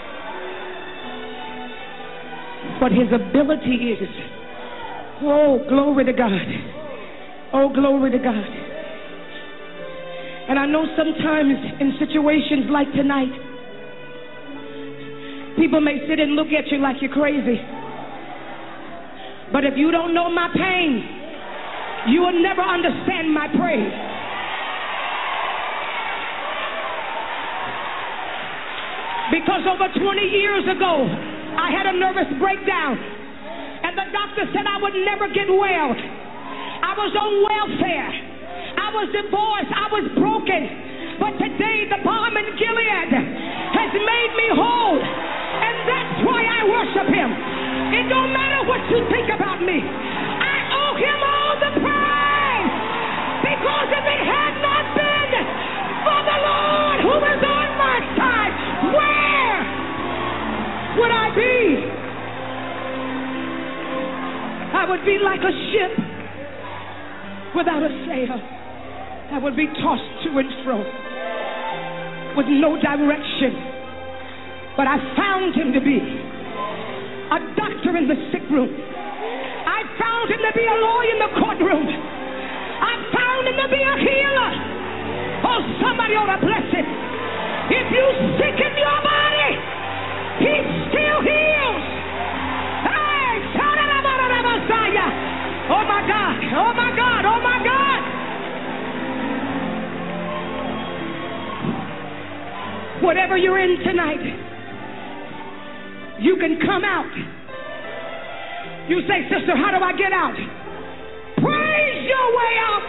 what his ability is. Oh, glory to God. Oh, glory to God. And I know sometimes in situations like tonight, people may sit and look at you like you're crazy. But if you don't know my pain, you will never understand my praise. Because over twenty years ago, I had a nervous breakdown. And the doctor said I would never get well. I was on welfare. I was divorced. I was broken. But today, the balm in Gilead has made me whole. And that's why I worship him. It don't matter what you think about me. I owe him all the praise. Because if it had not been for the Lord who is on my side, where would I be? I would be like a ship without a sail. I would be tossed to and fro with no direction. But I found him to be a doctor in the sick room. I found him to be a lawyer in the courtroom. I found him to be a healer. Oh, somebody ought to bless him. If you sick in your body, he still heals. Hey, oh my God, oh my God, oh my God. Whatever you're in tonight, you can come out. You say, sister, how do I get out? Praise your way out.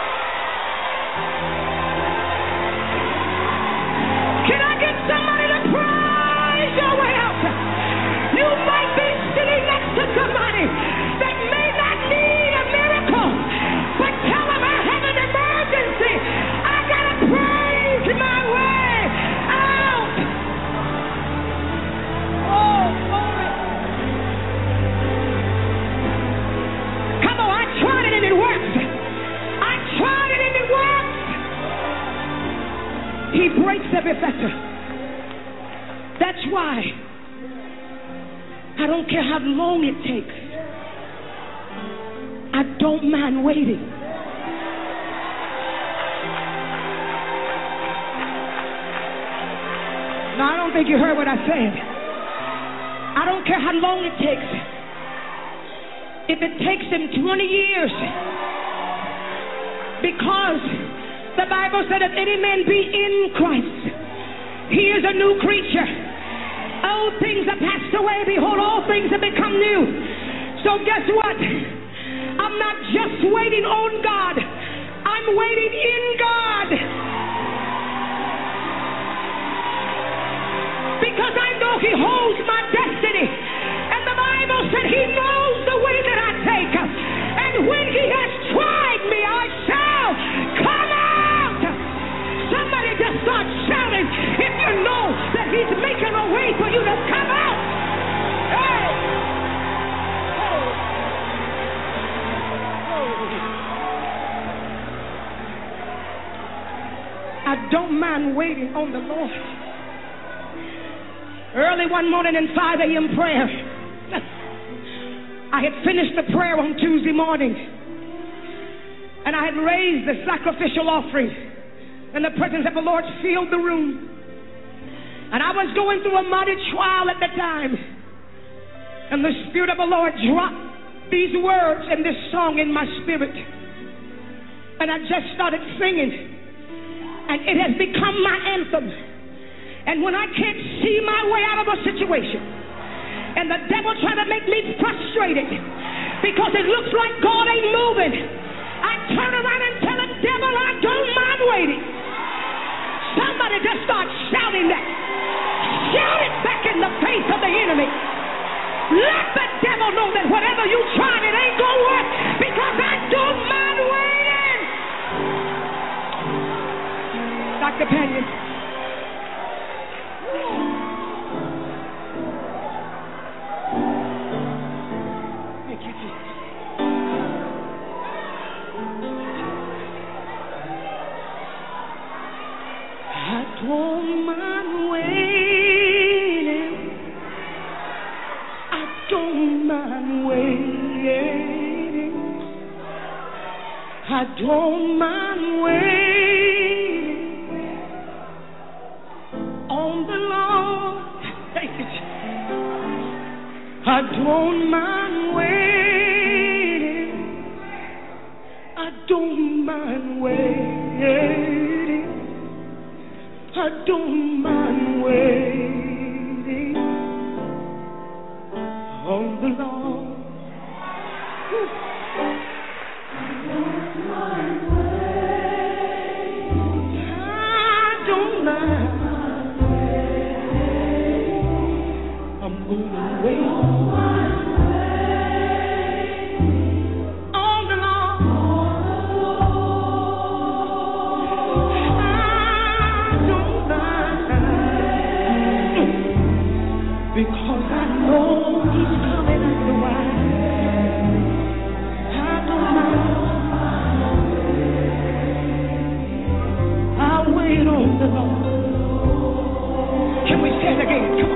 Can I get somebody to praise your way out? You might be sitting next to somebody that may not need a miracle, but tell them I have an emergency. I gotta praise my way out. Oh, glory. Come on, I tried it and it works. I tried it and it works. He breaks every fetter. That's why I don't care how long it takes. I don't mind waiting. No, I don't think you heard what I said. I don't care how long it takes. If it takes him twenty years. Because the Bible said if any man be in Christ, he is a new creature. Old things are passed away. Behold, all things have become new. So guess what? I'm not just waiting on God. I'm waiting in God. Because I know he holds my destiny. And the Bible said he knows the way that I take. And when he has tried me, I shall come out. Somebody just start shouting if you know that he's making a way for you to come out. Hey! I don't mind waiting on the Lord. Early one morning in five a.m. prayer, I had finished the prayer on Tuesday morning, and I had raised the sacrificial offering, and the presence of the Lord filled the room. And I was going through a mighty trial at the time, and the Spirit of the Lord dropped these words and this song in my spirit, and I just started singing, and it has become my anthem. And when I can't see my way out of a situation, and the devil trying to make me frustrated because it looks like God ain't moving, I turn around and tell the devil I don't mind waiting. Somebody just start shouting that. Shout it back in the face of the enemy. Let the devil know that whatever you trying, it ain't gonna work, because I don't mind waiting. Doctor Panion. Thank you, Jesus. don't mind waiting. I don't mind waiting on the Lord. Thank you. I don't mind waiting. I don't mind waiting. I don't mind waiting on the Lord. I don't mind waiting. I don't mind waiting. I'm gonna wait on the Lord. I don't mind because I know He's coming after a while. I don't mind. I'll wait on the Lord. Can we say it again? Come on.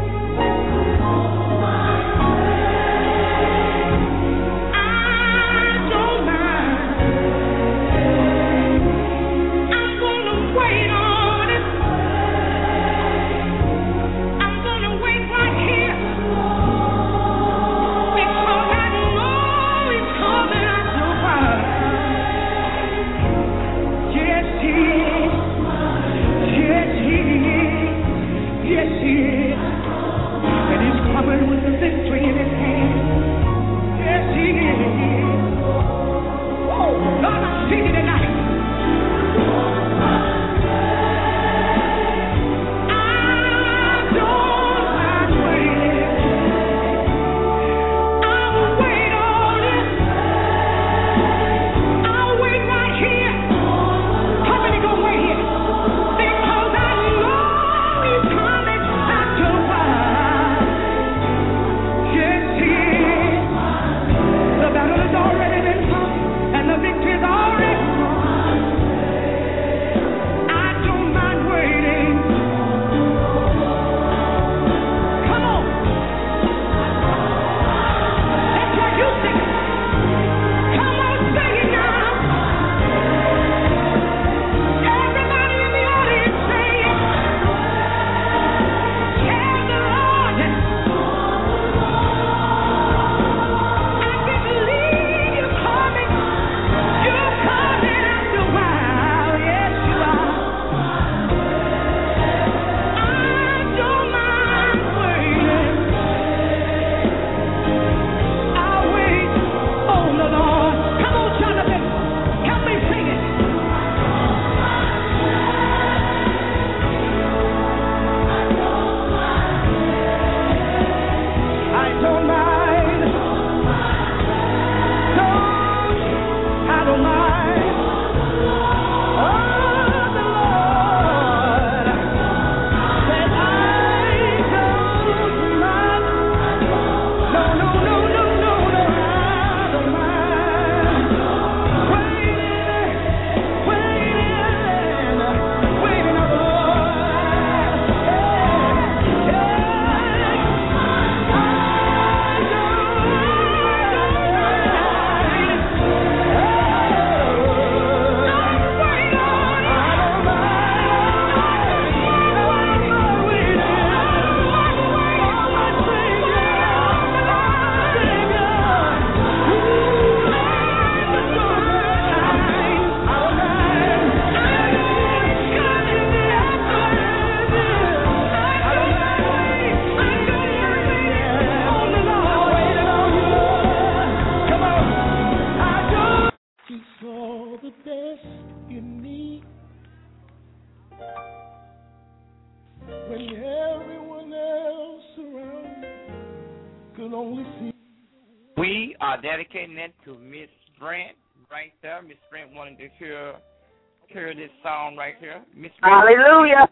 We are dedicating that to Miss Brent right there. Miss Brent wanted to hear hear this song right here. Miss Hallelujah.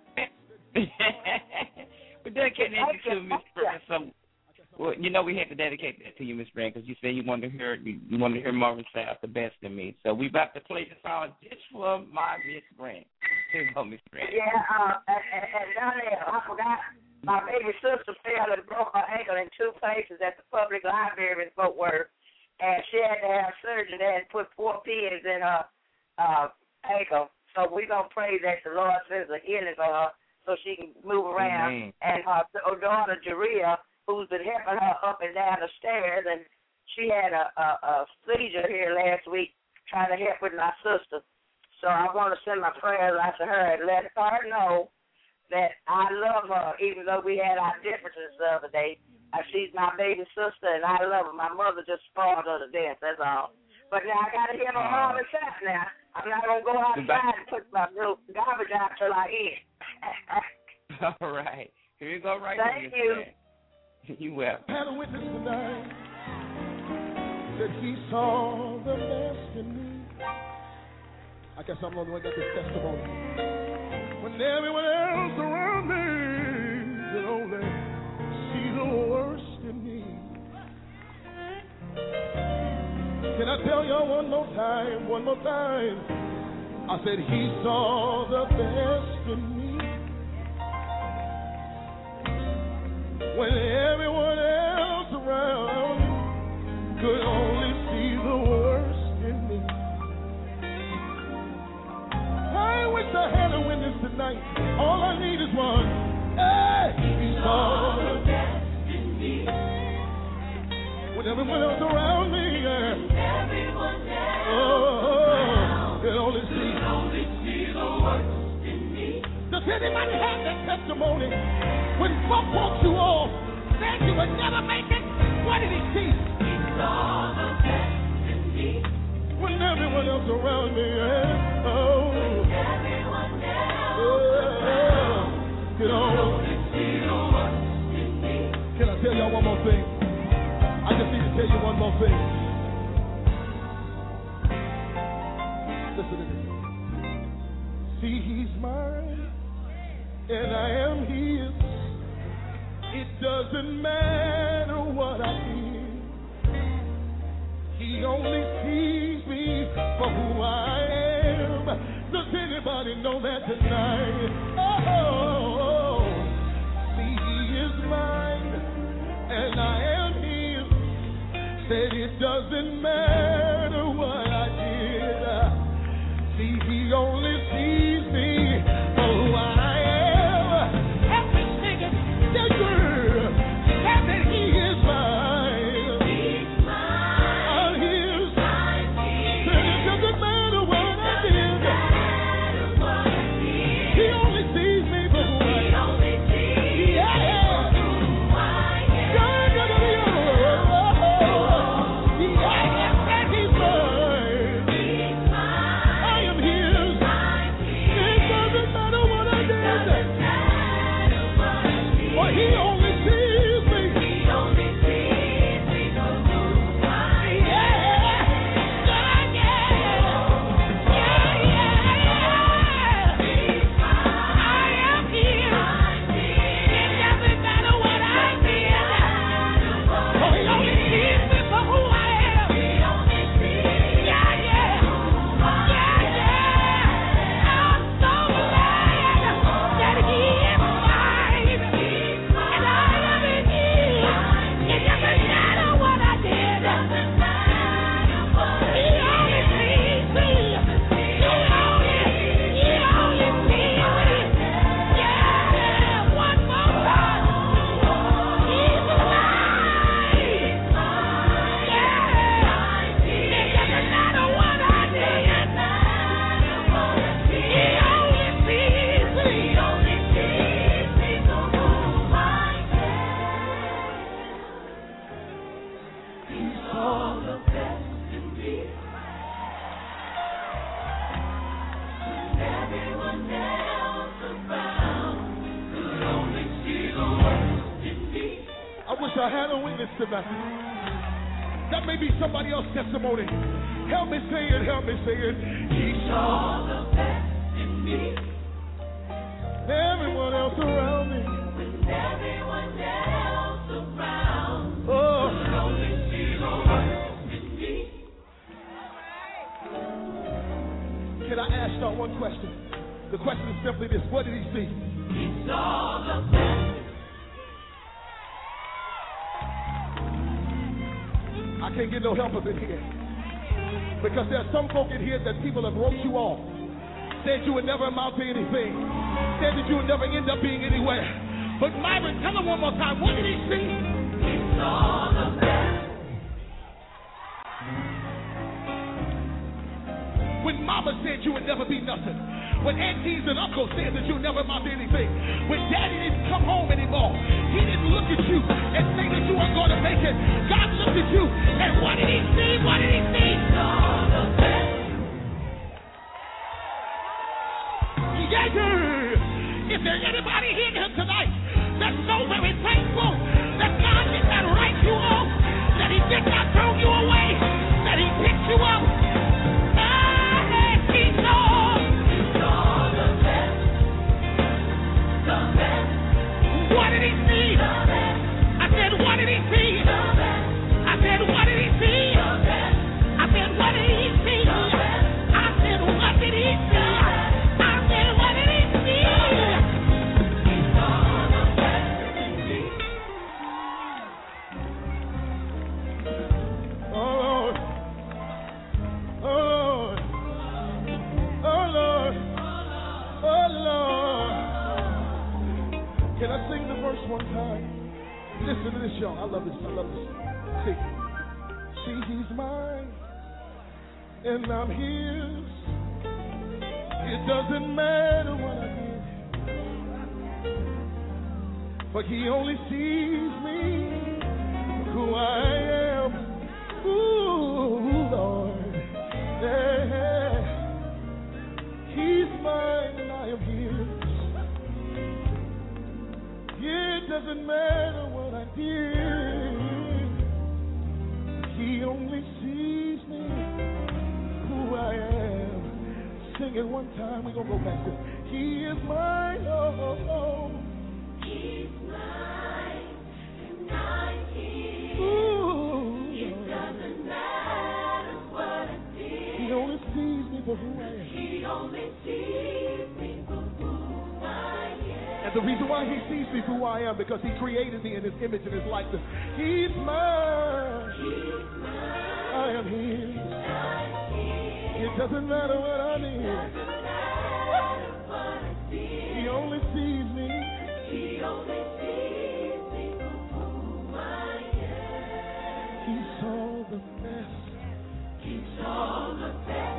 We're dedicating that to Miss Brent. So, well, you know, we had to dedicate that to you, Miss Brent, because you said you wanted to hear you, you wanted to hear Marvin Sapp, the best in me. So we about to play the song just for my Miss Brent. Here you go, Miss Brent. Yeah, uh, and, and, and down there, I forgot. My baby sister fell and broke her ankle in two places at the public library in Fort Worth, and she had to have surgery. They had put four pins in her uh, ankle. So we're going to pray that the Lord sends a healing for her so she can move around. Mm-hmm. And her, her daughter, Jaria, who's been helping her up and down the stairs, and she had a, a, a seizure here last week trying to help with my sister. So I want to send my prayers out to her and let her know that I love her, even though we had our differences the other day. Uh, she's my baby sister, and I love her. My mother just spoiled her to death, that's all. But now I got to hear my mom and dad now. I'm not going to go outside and put my little garbage out till I eat. All right. Here you go right Thank here. you. You will. I had a witness tonight that he saw the best in me. I guess I'm the only one that got this testimony. When everyone else around me could only see the worst in me. Can I tell y'all one more time, one more time? I said he saw the best in me. When everyone else around could only see the worst in me. I wish I had a witness tonight. All I need is one. Hey, he saw the best in me. When everyone else around me, yeah. Everyone else oh, could only see, could only see the worst in me. Does anybody have that testimony? When folk walked you off, said you would never make it, what did he see? He saw the best in me. When everyone else around me, yeah. Oh, when everyone else oh, could only see the worst in me. Can I tell y'all one more thing? I just need to tell you one more thing. Listen to this. See, he's mine, and I am his. It doesn't matter what I did. He only sees me for who I am. Does anybody know that tonight? Oh, see, he is mine, and I am his. Said it doesn't matter what I did. See, he only sees me for who I am. Help me sing it. Yeah, girl. Help me, he is mine. He's mine. I'm his. I'm his. Said it doesn't matter what I did. Matter what I did. He only sees me for who I am. He only sees me yeah. for who I am. God, God, God, he only sees me. He only sees me for who I am. Yeah, yeah, yeah, yeah, yeah. I am his. It doesn't matter what I did. Oh, he only sees me for who I am. He only sees. Yeah, yeah, yeah, yeah. I'm so glad that he is mine. I had a witness tonight. That may be somebody else's testimony. Help me say it, help me say it. He saw the best in me. Everyone else around me. When everyone else around. Oh. Could only see the worst in me. Can I ask y'all one question? The question is simply this. What did he see? He saw the best I can't get no helpers in here. Because there's some folk in here that people have wrote you off. Said you would never amount to anything. Said that you would never end up being anywhere. But Myron, tell him one more time, what did he see? He saw the best. When mama said you would never be nothing. When aunties and uncles said that you'd never amount to anything. When daddy didn't come home anymore. He didn't look at you and say that you weren't going to make it. God looked at you and what did he see? What did he see? He saw the best. Yeah. Is there anybody in here tonight that's so very thankful that God did not write you off, that he did not throw you away, that he picked you up? Ah, he saw, he saw the best, the best. What did he see? The best. I said, what did he see? The best. I said, what did he see? The best. I said, what did he see? The best. I said, what did he see? One time. Listen to this, y'all. I love this. I love this. See, see, he's mine, and I'm his. It doesn't matter what I did, but he only sees me for who I am. Ooh, Lord, yeah. He's mine, and I am his. It doesn't matter what I did. He only sees me who I am. Sing it one time. We're going to go back to it. He is mine. Oh, oh, oh. He's mine. And I'm his. Ooh. It doesn't matter what I did. He only sees me for who I am. He only sees me for who I am. And the reason why he sees me for who I am, because he created me in his image and his likeness. He's mine. He's mine. I am his. It doesn't matter what I need. He only sees me. He only sees me for who I am. He saw the best. He saw the best.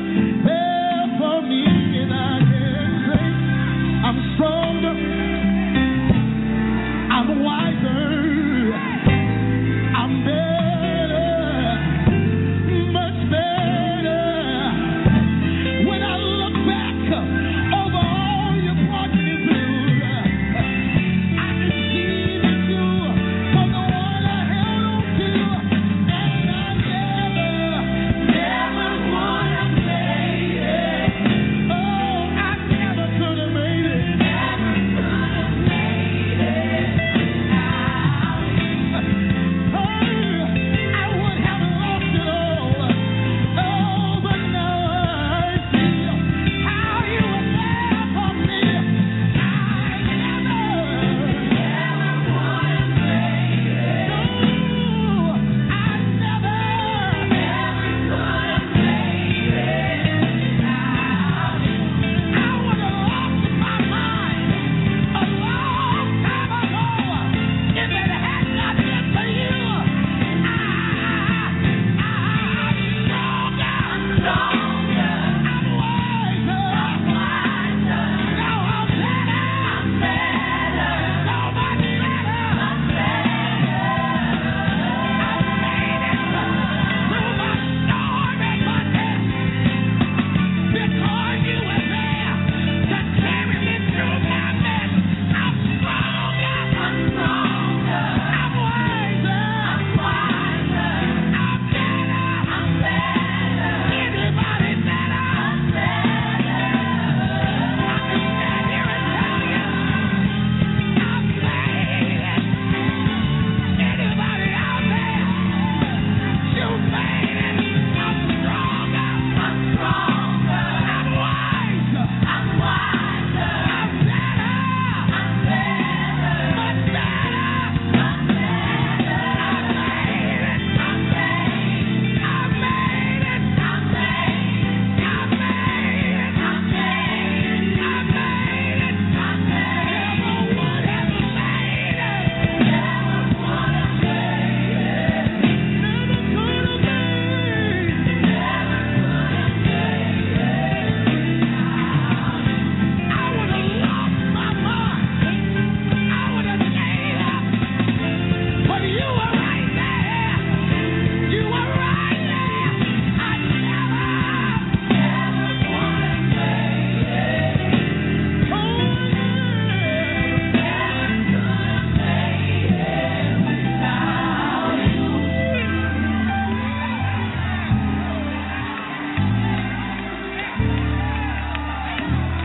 I'm stronger.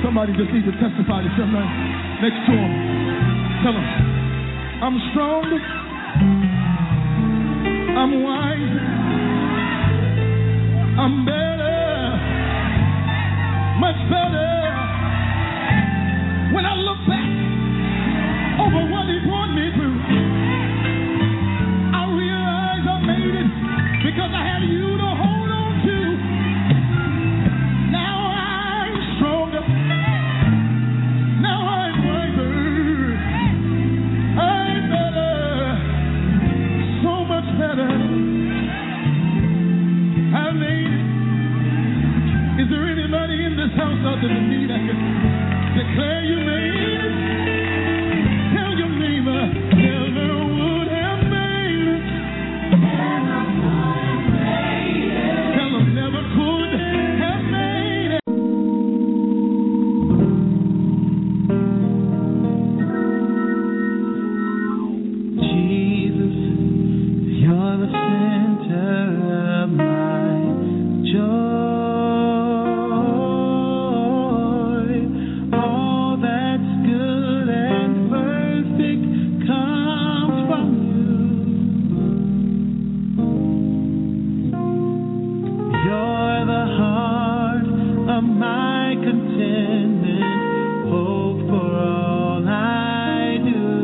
Somebody just needs to testify to somebody next to him. Tell him, I'm strong, I'm wise, I'm better, much better. When I look back over what he brought me through, I realize I made it because I had you to hold on to. Now I'm stronger. Now I'm wiser. I'm better. So much better. I made it. Is there anybody in this house other than me that can declare you made it? Tell your neighbor, never would have made it. Never could have made it. Tell them never could have made it. Jesus, you're the center of my joy. All that's good and perfect comes from you. You're the heart of my contentment, hope for all I do.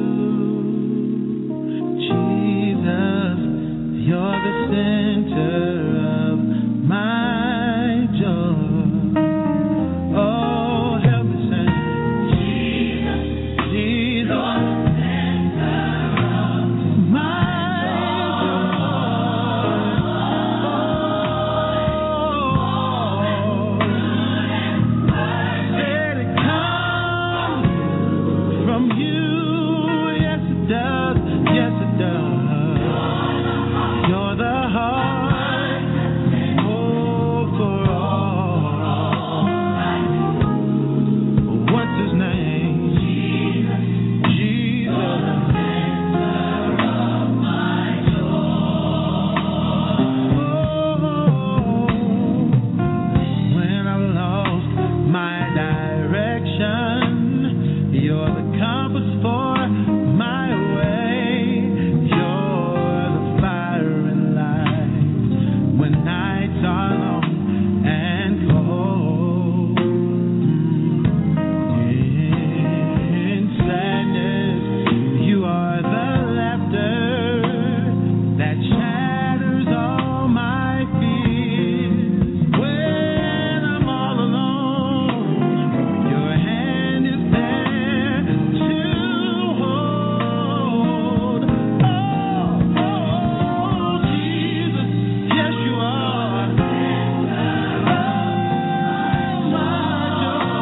Jesus, you're the center of my joy. Oh, help me sing. Jesus, Jesus, you're the center of my joy. Said it comes from you. Yes, it does. Yes, it does. You're the heart, oh, for all. What's his name? Jesus. Jesus. Oh, when I lost my direction, you're the compass for my way. You're the fire and light when nights are long and cold. In sadness, you are the laughter that shatters all my fears. When I'm all alone, your hand is there to hold. Oh, oh, Jesus, yes you are. Oh, my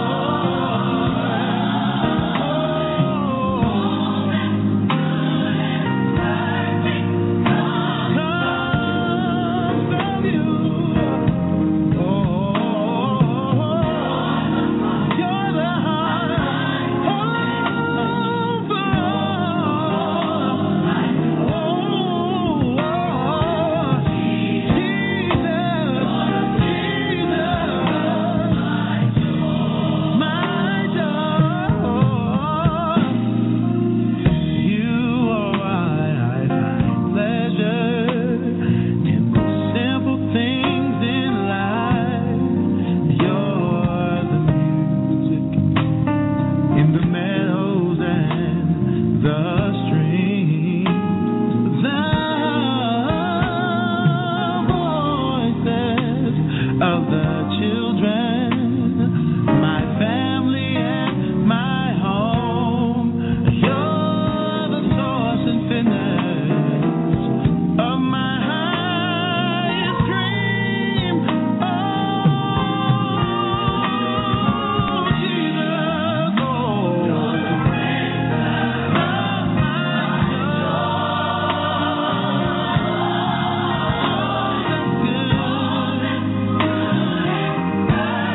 of the children, my family and my home. You're the source and finish of my highest dream. Oh, Jesus, oh, you're the center of my joy.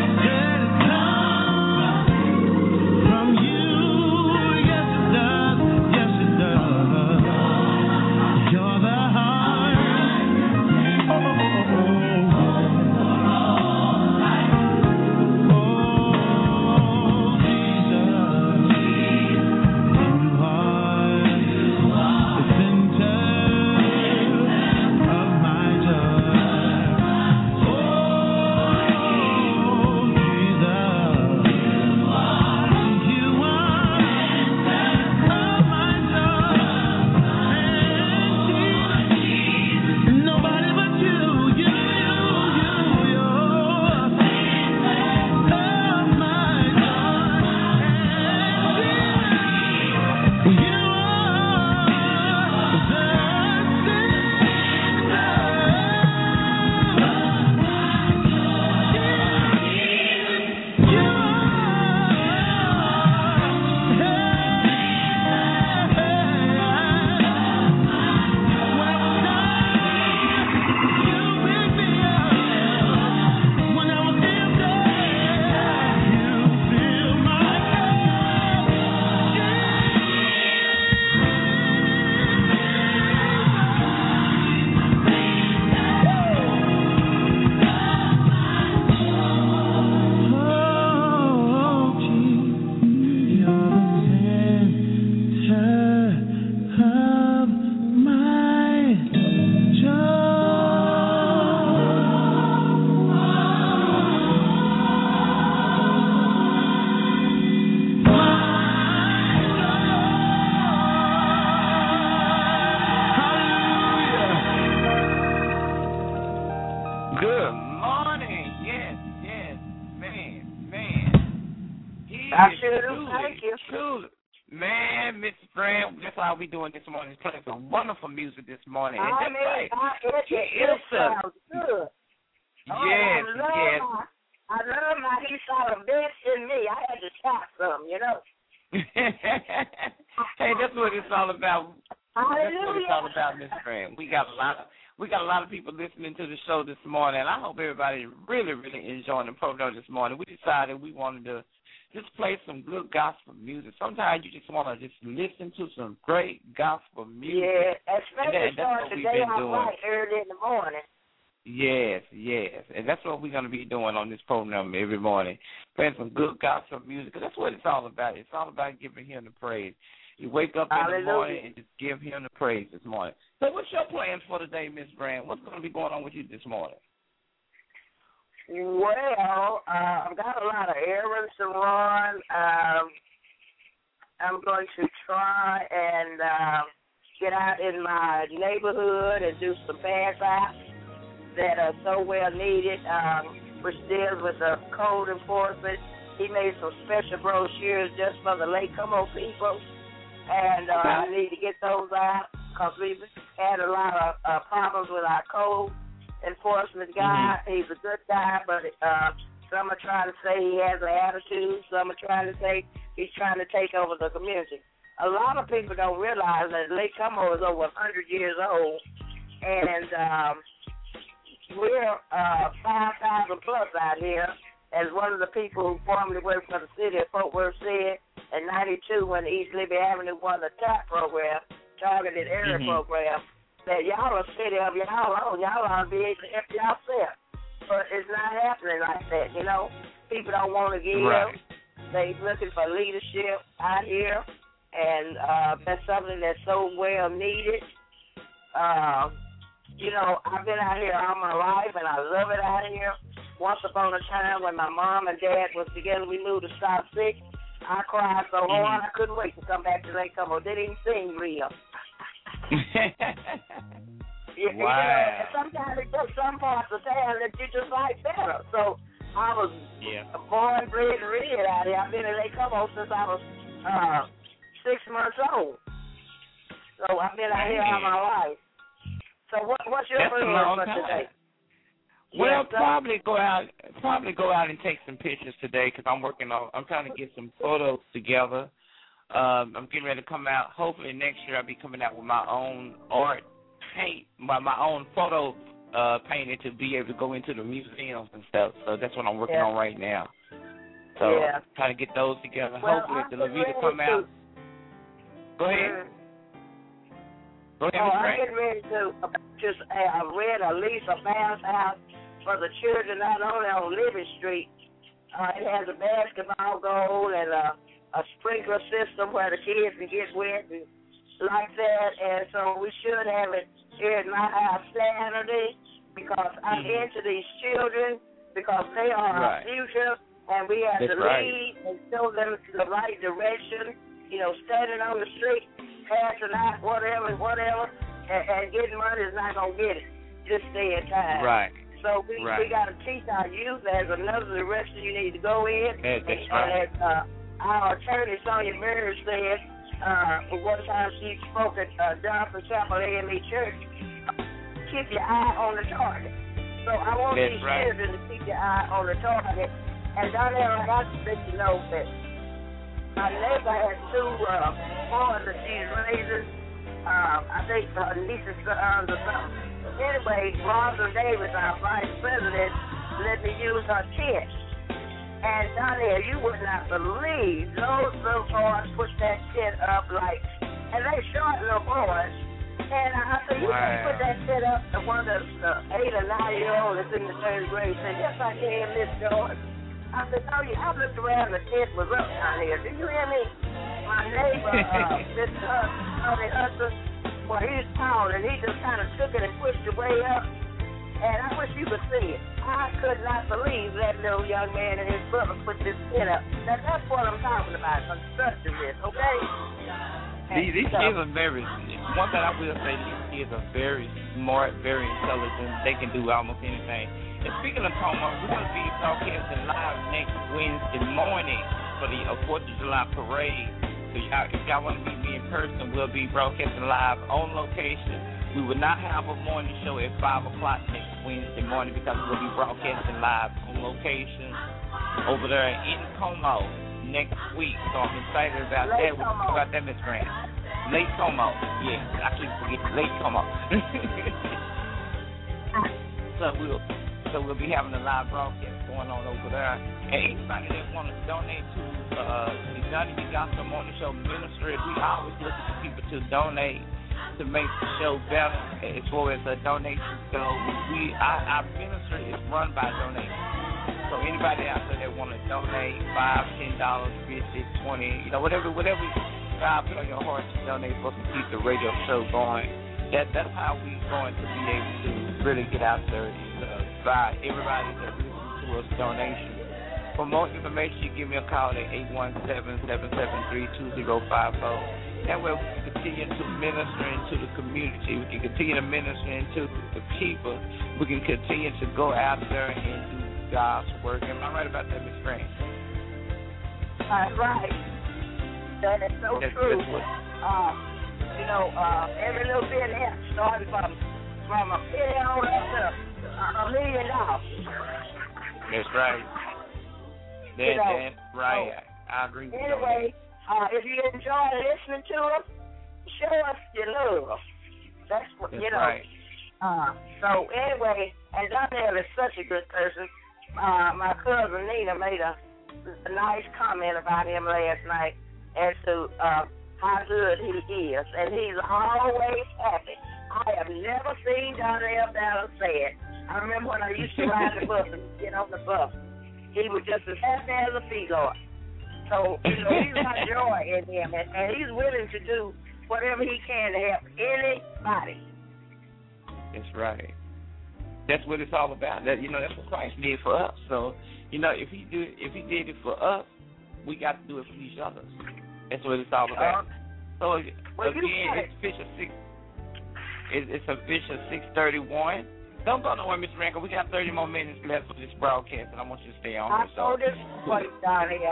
morning. Yes, yes, man, man. He I is sure do. truly, Thank you. truly, man, Mister Graham. That's all we doing this morning. Is playing some wonderful music this morning. And I that's mean, right. I, it, He it, is it a sounds good. Oh, yes, I love yes. My, I love my he saw the best in me. I had to tap some, you know. Hey, that's what it's all about. Hallelujah. That's what it's all about, Miss Graham. We got a lot of we got a lot of people listening to the show this morning, and I hope everybody really, really enjoying the program this morning. We decided we wanted to just play some good gospel music. Sometimes you just want to just listen to some great gospel music. Yeah, especially and that, that's starting what we've today been off doing. right early in the morning. Yes, yes, and that's what we're going to be doing on this program every morning, playing some good gospel music, because that's what it's all about. It's all about giving him the praise. You wake up Hallelujah. in the morning and just give him the praise this morning. So what's your plans for today, Miss Graham? What's going to be going on with you this morning? Well, uh, I've got a lot of errands to run. Um, I'm going to try and uh, get out in my neighborhood and do some pass outs that are so well needed, um, which deals with the code enforcement. He made some special brochures just for the Lake Como people, and uh, Okay. I need to get those out because we've had a lot of uh, problems with our code enforcement guy. Mm-hmm. He's a good guy, but uh, some are trying to say he has an attitude. Some are trying to say he's trying to take over the community. A lot of people don't realize that Lake Como is over one hundred years old, and um, we're uh, five thousand plus out here. As one of the people who formerly worked for the city of Fort Worth said in ninety-two when the East Libby Avenue won the TAP program, Targeted Area Mhm. Program, that y'all are city of y'all own. Y'all ought to be able to help yourself. But it's not happening like that, you know. People don't want to give. Right. They looking for leadership out here, and uh, that's something that's so well needed. Uh, you know, I've been out here all my life, and I love it out here. Once upon a time when my mom and dad was together, we moved to South Six. I cried so hard Mhm. I couldn't wait to come back to Lake Como. They didn't seem real. You, Wow. you know, and sometimes it's just some parts of town that you just like better. So I was Yeah. born, bred, and reared out here. I've been in Lake Como since I was uh, six months old. So I've been out here all my life. So what, what's your That's a plan long for time. today? Well, Yes, sir. probably go out, probably go out and take some pictures today because I'm working on. I'm trying to get some photos together. Um, I'm getting ready to come out. Hopefully next year I'll be coming out with my own art paint, my my own photo uh, painting to be able to go into the museums and stuff. So that's what I'm working Yeah. on right now. So Yeah. trying to get those together. Well, Hopefully I'm the Levita getting come ready out. Go ahead. Mm. Go ahead, Oh, Miss I'm Grant. getting ready to uh, just uh, rent a lease a bounce house for the children, not only on Living Street. Uh, it has a basketball goal and a, a sprinkler system where the kids can get wet and like that. And so we should have it here at my house Saturday because I'm Mhm. into these children because they are Right. our future, and we have That's to right. lead and show them the right direction. You know, standing on the street, passing out, whatever, whatever, and, and getting money is not going to get it. Just stay in time. Right. So we Right. we got to teach our youth there's another direction you need to go in. Yeah, that's and, right. and uh, our attorney, Sonia Murray, said uh, one time she spoke at uh, Johnson Chapel A M E Church, keep your eye on the target. So I want That's these right. children to keep your eye on the target. And Donnell, I got to let you know that my neighbor has two uh, boys that she's raising. Uh, I think her nieces sons or something. Anyway, Rosalind Davis, our vice president, let me use her tent. And Donnell, you would not believe those little boys put that tent up like, and they short little boys. And I said, you Wow. can put that tent up. And one of the uh, eight or nine year old that's in the third grade said, yes, I can, Miss George. I said, no, you. I looked around, the tent was up down here. Did you hear me? My neighbor, uh, Mister Hudson, Tony Hudson, well, he's tall, and he just kind of took it and pushed it way up. And I wish you could see it. I could not believe that little young man and his brother put this tent up. Now, that's what I'm talking about, constructiveness, okay? These, these kids are very, one thing I will say, these kids are very smart, very intelligent. They can do almost anything. And speaking of Como, we're going to be broadcasting live next Wednesday morning for the uh, fourth of July parade. So y'all, if y'all want to meet me in person, we'll be broadcasting live on location. We will not have a morning show at five o'clock next Wednesday morning because we'll be broadcasting live on location over there in Como next week. So I'm excited about Lake that. We'll talk about that, Miss Grant. Lake Como. Yeah, I keep forgetting Lake Como. so we'll so we'll be having a live broadcast going on over there. And anybody that want to donate to uh, the Johnny B. Gospel Morning Show Ministry, we always looking for people to donate to make the show better as far as a donation go. We our, our ministry is run by donations. So anybody out there that want to donate five, ten dollars, fifty, twenty, you know, whatever, whatever God put on your heart to donate for us to keep the radio show going. That that's how we're going to be able to really get out there and uh, buy everybody that listens to us donation. For more information, you give me a call at eight one seven, seven seven three, two zero five four. That way we can continue to minister into the community. We can continue to minister into the people. We can continue to go out there and do God's work. Am I right about that, Miss Grant? That's right. That is so that's, true. That's what, uh, you know, uh, every little bit helps, starting from from a penny on up to a million dollars. That's right. That, You know, that's right. so, I, I agree with you. Anyway, uh, if you enjoy listening to us, show us your love. That's what, That's you know. right. Uh, so anyway, and Donnell is such a good person. Uh, my cousin Nina made a, a nice comment about him last night as to uh, how good he is, and he's always happy. I have never seen Donnell Dallas sad. I remember when I used to ride the bus and get on the bus, he was just as happy as a feline. So, you know, he's got joy in him, and, and he's willing to do whatever he can to help anybody. That's right. That's what it's all about. That you know, that's what Christ did for us. So, you know, if he do, if he did it for us, we got to do it for each other. That's what it's all about. Uh, so well, again, it's official six. It's, it's official six thirty-one. Don't go nowhere, Miss Rankin. We got thirty more minutes left for this broadcast, and I want you to stay on. I here, told this place down here.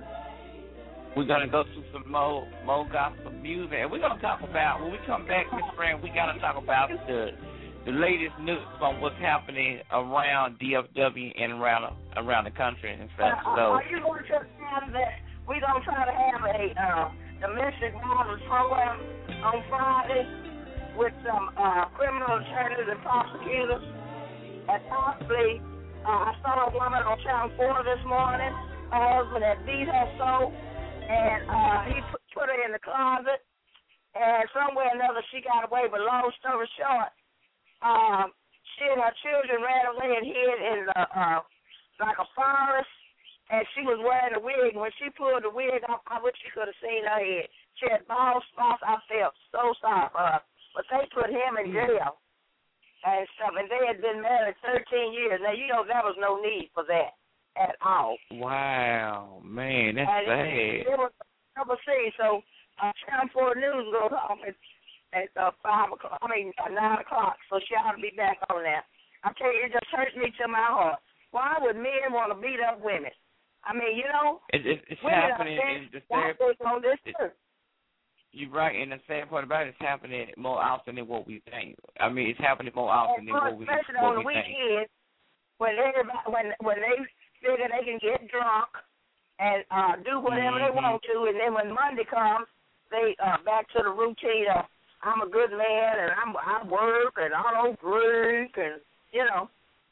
We're gonna go through some more, more gospel music, and we're gonna talk about when we come back, Miss Fran. We gotta talk about the the latest news on what's happening around D F W and around around the country and stuff. Uh, So, are you going to have that? We're gonna try to have a uh, domestic violence program on Friday with some uh, criminal attorneys and prosecutors, and possibly uh, I saw a woman on Channel Four this morning. Her husband had beat her so. And uh, he put, put her in the closet, and somewhere or another she got away. But long story short, um, she and her children ran away and hid in the, uh, like a forest, and she was wearing a wig. When she pulled the wig off, I wish you could have seen her head. She had bald spots. I felt so sorry for her. But they put him in jail and stuff, and they had been married thirteen years. Now, you know, there was no need for that at all. wow, man, that's and sad. It, it was double C. So uh, Channel Four News goes off at, at uh, five o'clock. I mean uh, nine o'clock. So she ought to be back on that. I tell you, it just hurts me to my heart. Why would men want to beat up women? I mean, you know, it, it, it's women happening. Are It's the sad, on this it, too. You're right, and the sad part about it, it's happening more often than what we think. I mean, it's happening more often and than what we, especially what on the we weekend, think. when everybody, when when they figure they can get drunk and uh, do whatever mm-hmm. they want to, and then when Monday comes, they uh, back to the routine of I'm a good man and I'm I work and I don't drink and you know.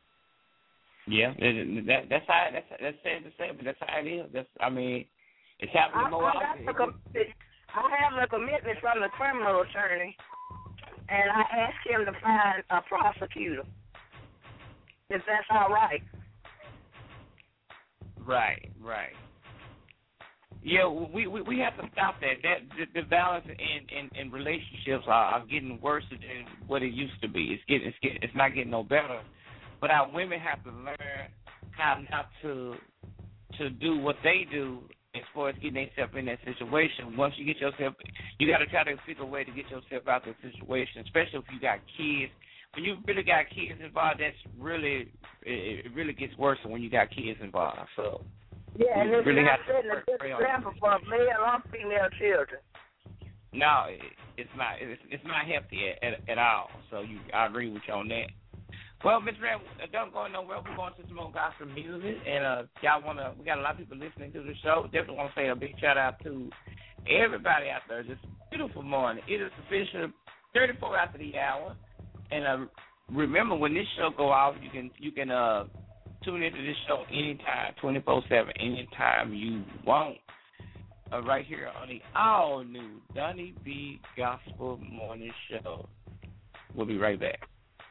Yeah, that, that's how that's that's sad to say, but that's how it is. That's I mean, it's happening I, more I, often. com- I have a commitment from the criminal attorney, and I asked him to find a prosecutor. If that's all right. Right, right. Yeah, we, we we have to stop that. That the, the violence in, in, in relationships are, are getting worse than what it used to be. It's getting it's getting it's not getting no better. But our women have to learn how not to to do what they do as far as getting yourself in that situation. Once you get yourself, you got to try to figure a way to get yourself out of the situation, especially if you got kids. When you really got kids involved, that's really, it, it really gets worse when you got kids involved. So yeah, and you it's really not have setting a to good pray on example for male or female children. No, it, it's not. It's, it's not healthy at, at, at all. So you, I agree with you on that. Well, Miz Rand, don't go nowhere. We're going to some more gospel music, and uh, y'all want to. We got a lot of people listening to the show. Definitely want to say a big shout out to everybody out there. This beautiful morning. It is official thirty-four after the hour, and uh, remember when this show go off, you can you can uh, tune into this show anytime, twenty-four seven, anytime you want. Uh, right here on the all new Donnie B Gospel Morning Show. We'll be right back.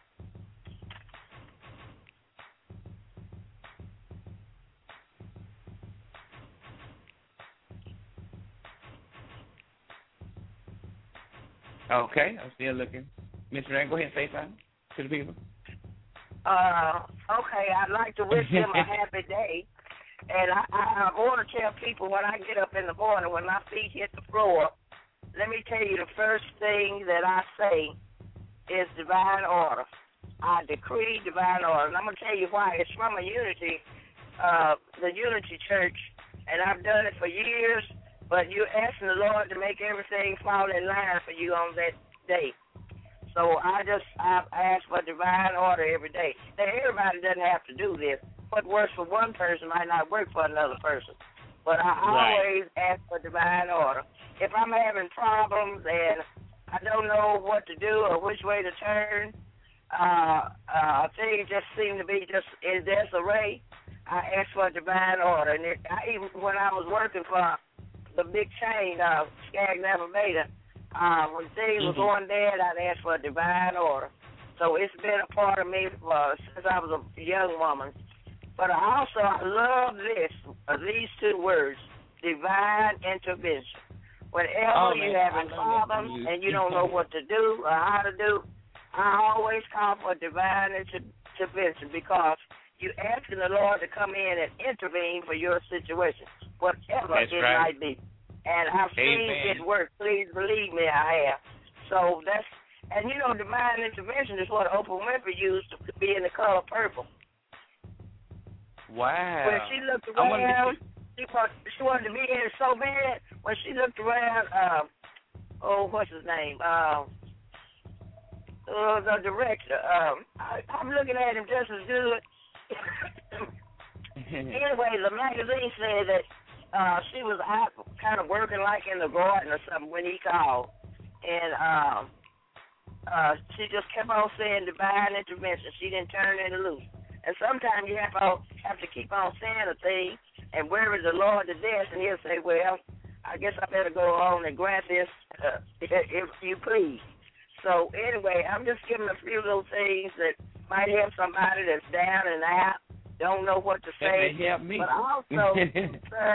Okay, I'm still looking. Mister Rand, go ahead and say something to the people. Uh, okay, I'd like to wish them a happy day. And I, I, I want to tell people when I get up in the morning, when my feet hit the floor, let me tell you the first thing that I say is divine order. I decree divine order. And I'm going to tell you why. It's from a unity, uh, the Unity Church, and I've done it for years. But you're asking the Lord to make everything fall in line for you on that day. So I just I ask for divine order every day. Now, everybody doesn't have to do this. What works for one person might not work for another person. But I right. always ask for divine order. If I'm having problems and I don't know what to do or which way to turn, uh, uh, things just seem to be just in disarray, I ask for divine order. And it, I, even when I was working for the big chain, uh, Skag Navigator, uh, when things mm-hmm. were going bad, I'd ask for a divine order. So it's been a part of me uh, since I was a young woman. But I also I love this, uh, these two words, divine intervention. Whenever oh, you're having problems and you don't know what to do or how to do, I always call for divine inter- intervention because you're asking the Lord to come in and intervene for your situation, whatever that's it right. might be. And I've seen Amen. it work. Please believe me, I have. So that's, and you know, divine intervention is what Oprah Winfrey used to be in the color purple. Wow. When she looked around, she, she wanted to be in it so bad. When she looked around, um, oh, what's his name? Um, uh, the director. Um, I, I'm looking at him just as good. Anyway, the magazine said that uh, she was out kind of working like in the garden or something when he called. And um, uh, she just kept on saying divine intervention. She didn't turn it loose. And sometimes you have to, have to keep on saying a thing and worry the Lord to death, and he'll say, well, I guess I better go on and grant this uh, if, if you please. So anyway, I'm just giving a few little things that might help somebody that's down and out, don't know what to say. That may help me. But also, sir,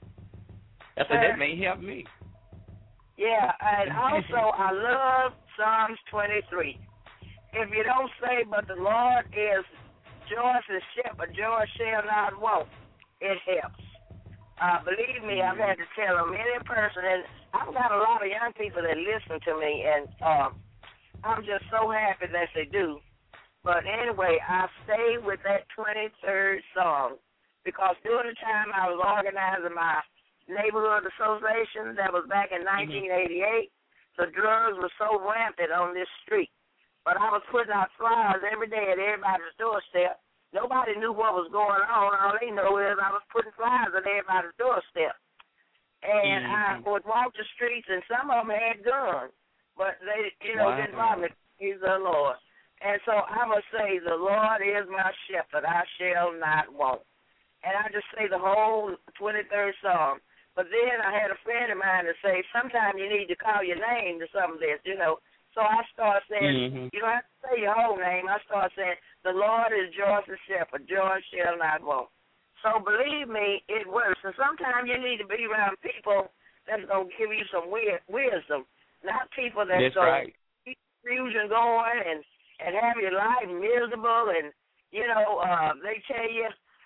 I said, that may help me. Yeah, and also I love Psalms twenty-three. If you don't say, but the Lord is Joyce's shepherd, Joy shall not want, it helps. Uh, believe me, I've had to tell them any person, and I've got a lot of young people that listen to me, and uh, I'm just so happy that they do. But anyway, I stay with that twenty-third song because during the time I was organizing my neighborhood association, that was back in nineteen eighty-eight, the drugs were so rampant on this street. But I was putting out flyers every day at everybody's doorstep. Nobody knew what was going on. All they know is I was putting flyers at everybody's doorstep. And mm-hmm. I would walk the streets, and some of them had guns. But they, you know, wow. didn't bother me. He's the Lord. And so I must say, the Lord is my shepherd. I shall not want. And I just say the whole twenty-third Psalm. But then I had a friend of mine to say, sometimes you need to call your name to some of this, you know. So I start saying, mm-hmm. you don't have to say your whole name. I start saying, the Lord is Joyce's shepherd. Joy shall not want. So believe me, it works. And sometimes you need to be around people that's going to give you some wisdom, not people that's, that's going to keep confusion going and, and have your life miserable. And, you know, uh, they tell you,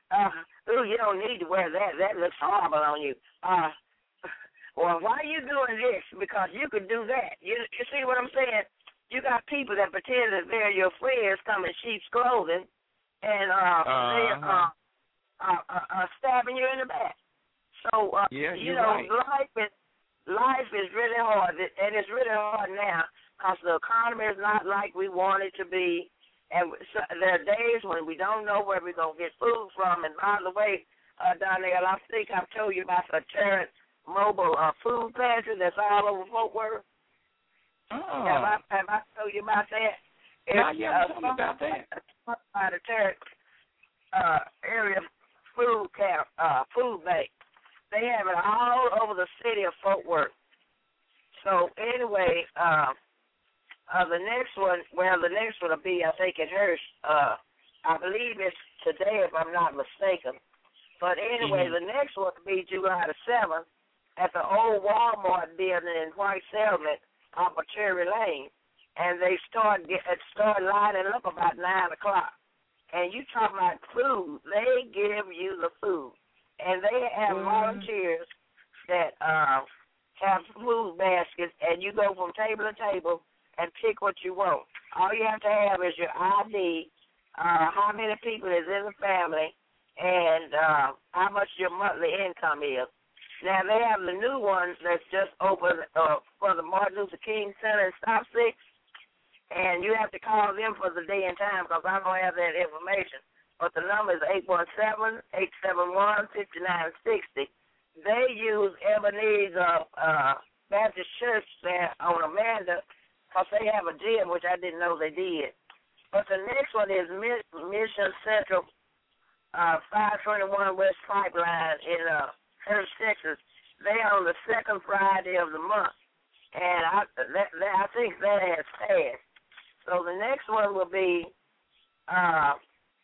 Uh, ooh, you don't need to wear that. That looks horrible on you. Uh, well, why are you doing this? Because you could do that. You, you see what I'm saying? You got people that pretend that they're your friends come in sheep's clothing, and uh, uh-huh. they uh, uh, uh, uh, stabbing you in the back. So, uh, yeah, you you're know, right. life is life is really hard, and it's really hard now because the economy is not like we want it to be. And so there are days when we don't know where we're going to get food from. And by the way, uh, Donnell, I think I've told you about the Terrence Mobile uh, Food Pantry that's all over Fort Worth. Oh. Have I, have I told you about that? Not yet. Uh, tell me about that. By the Terrence uh, area food camp, uh, food bank. They have it all over the city of Fort Worth. So anyway, uh, uh, the next one, well, the next one will be, I think, at Hearst. Uh, I believe it's today, if I'm not mistaken. But anyway, mm-hmm. the next one will be July the seventh at the old Walmart building in White Settlement off of Cherry Lane. And they start get, start lining up about nine o'clock. And you talking about food, they give you the food. And they have mm-hmm. volunteers that uh, have food baskets, and you go from table to table and pick what you want. All you have to have is your I D, uh, how many people is in the family, and uh, how much your monthly income is. Now, they have the new ones that's just open uh, for the Martin Luther King Center in Stop Six, and you have to call them for the day and time because I don't have that information. But the number is eight one seven, eight seven one, five nine six zero. They use Ebenezer uh, Baptist Church there on Amanda because they have a gym, which I didn't know they did. But the next one is Mission Central uh, five twenty-one West Pipeline in uh, Hearst, Texas. They on the second Friday of the month. And I, that, that, I think that has passed. So the next one will be uh,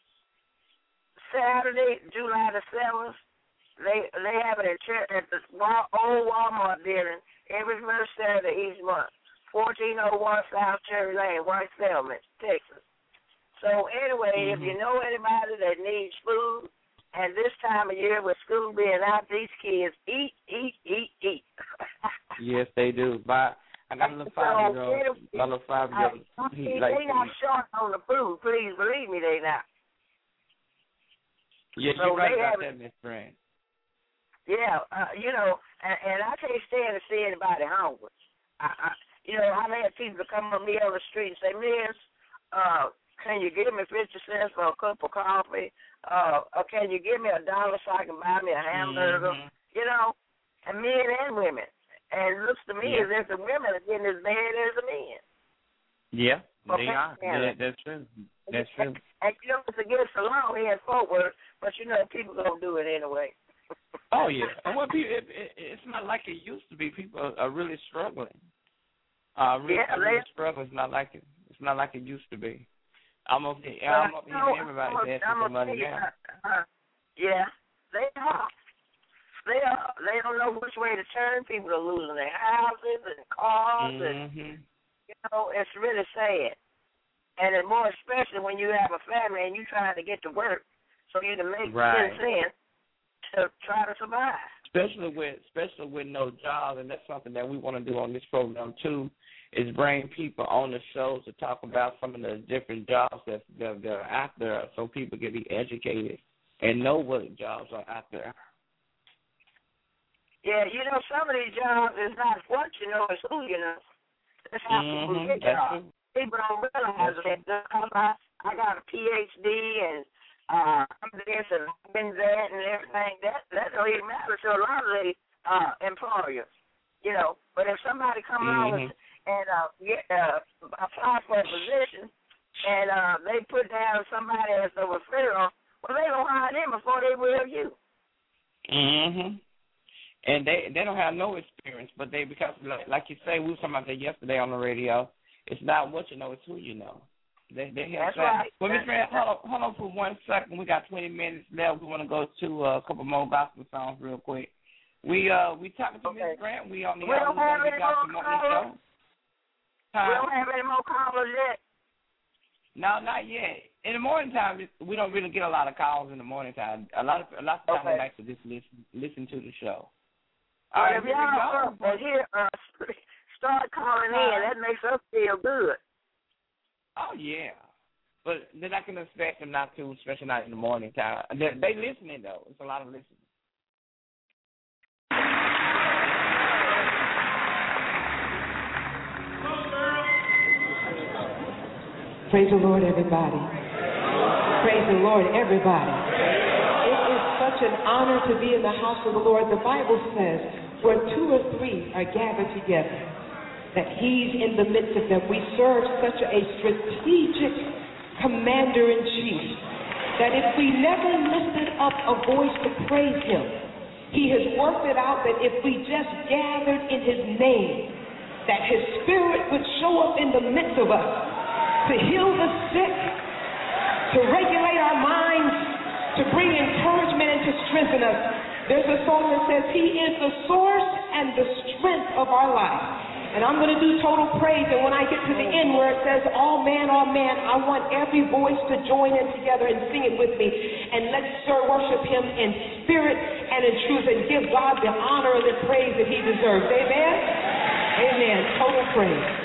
Saturday, July the seventh. They they have it at, at the old Walmart building every first Saturday each month. fourteen oh one South Cherry Lane, White Settlement, Texas. So anyway, mm-hmm. if you know anybody that needs food, and this time of year with school being out, these kids eat, eat, eat, eat. Yes, they do. But I got a little five-year-old. So, a little five-year-old. Uh, they like not short on the food. Please believe me, they not. Yeah, so you're right about that, Miss Grant. Yeah, uh, you know, and, and I can't stand to see anybody hungry. I, I, you know, I've had people come up me on the street and say, Miss, uh, can you give me fifty cents for a cup of coffee? Uh, or can you give me a dollar so I can buy me a hamburger? Mm-hmm. You know, and men and women. And it looks to me yeah. as if the women are getting as bad as the men. Yeah, well, they are. Yeah, that's true. That's true. And, you know, it's against the law here in Fort Worth, but, you know, people going to do it anyway. Oh, yeah. And what people, it, it, it's not like it used to be. People are, are really struggling. Uh, really, yeah, are really struggling. It's not like it. It's not like it used to be. Almost, uh, almost no, everybody's almost, asking for money you, now. Uh, yeah, they are. They are. They don't know which way to turn. People are losing their houses and cars, mm-hmm. and you know, it's really sad. And it's more especially when you have a family and you're trying to get to work, so you can make right. ten cents to try to survive. Especially with, especially with no job, and that's something that we want to do on this program too. Is bring people on the shows to talk about some of the different jobs that, that, that are out there so people can be educated and know what jobs are out there. Yeah, you know, some of these jobs is not what you know, it's who you know. That's how mm-hmm. people get jobs. People don't realize that because I, I got a P H D and uh, I'm this and I've been that and everything. That, that don't even matter to a lot of the uh, employers, you know. But if somebody come mm-hmm. along and and uh, get uh, apply for a position, and uh, they put down somebody as a referral, well, they don't hire them before they will you. Mhm. And they they don't have no experience, but they because like, like you say, we were talking about that yesterday on the radio. It's not what you know, it's who you know. They they have That's right. Well, Miss Grant, hold on, hold on for one second. We got twenty minutes left. We want to go to uh, a couple more gospel songs real quick. We uh we talking to okay. Miss Grant. We on the we don't have any more gospel morning show. We don't have any more callers yet. No, not yet. In the morning time, we don't really get a lot of calls in the morning time. A lot of a lot of time Okay. we like to just listen listen to the show. All right, All if right, here we y'all go. up and here, uh, start calling in, that makes us feel good. Oh yeah, but then I can expect them not to, especially not in the morning time. They, they listening though. It's a lot of listening. Praise the Lord, everybody. Praise the Lord, everybody. It is such an honor to be in the house of the Lord. The Bible says, where two or three are gathered together, that He's in the midst of them. We serve such a strategic commander-in-chief that if we never lifted up a voice to praise Him, He has worked it out that if we just gathered in His name, that His Spirit would show up in the midst of us to heal the sick, to regulate our minds, to bring encouragement and to strengthen us. There's a song that says, He is the source and the strength of our life. And I'm going to do total praise, and when I get to the end where it says, all man, all man, I want every voice to join in together and sing it with me. And let's sir worship Him in spirit and in truth and give God the honor and the praise that He deserves. Amen? Amen. Total praise.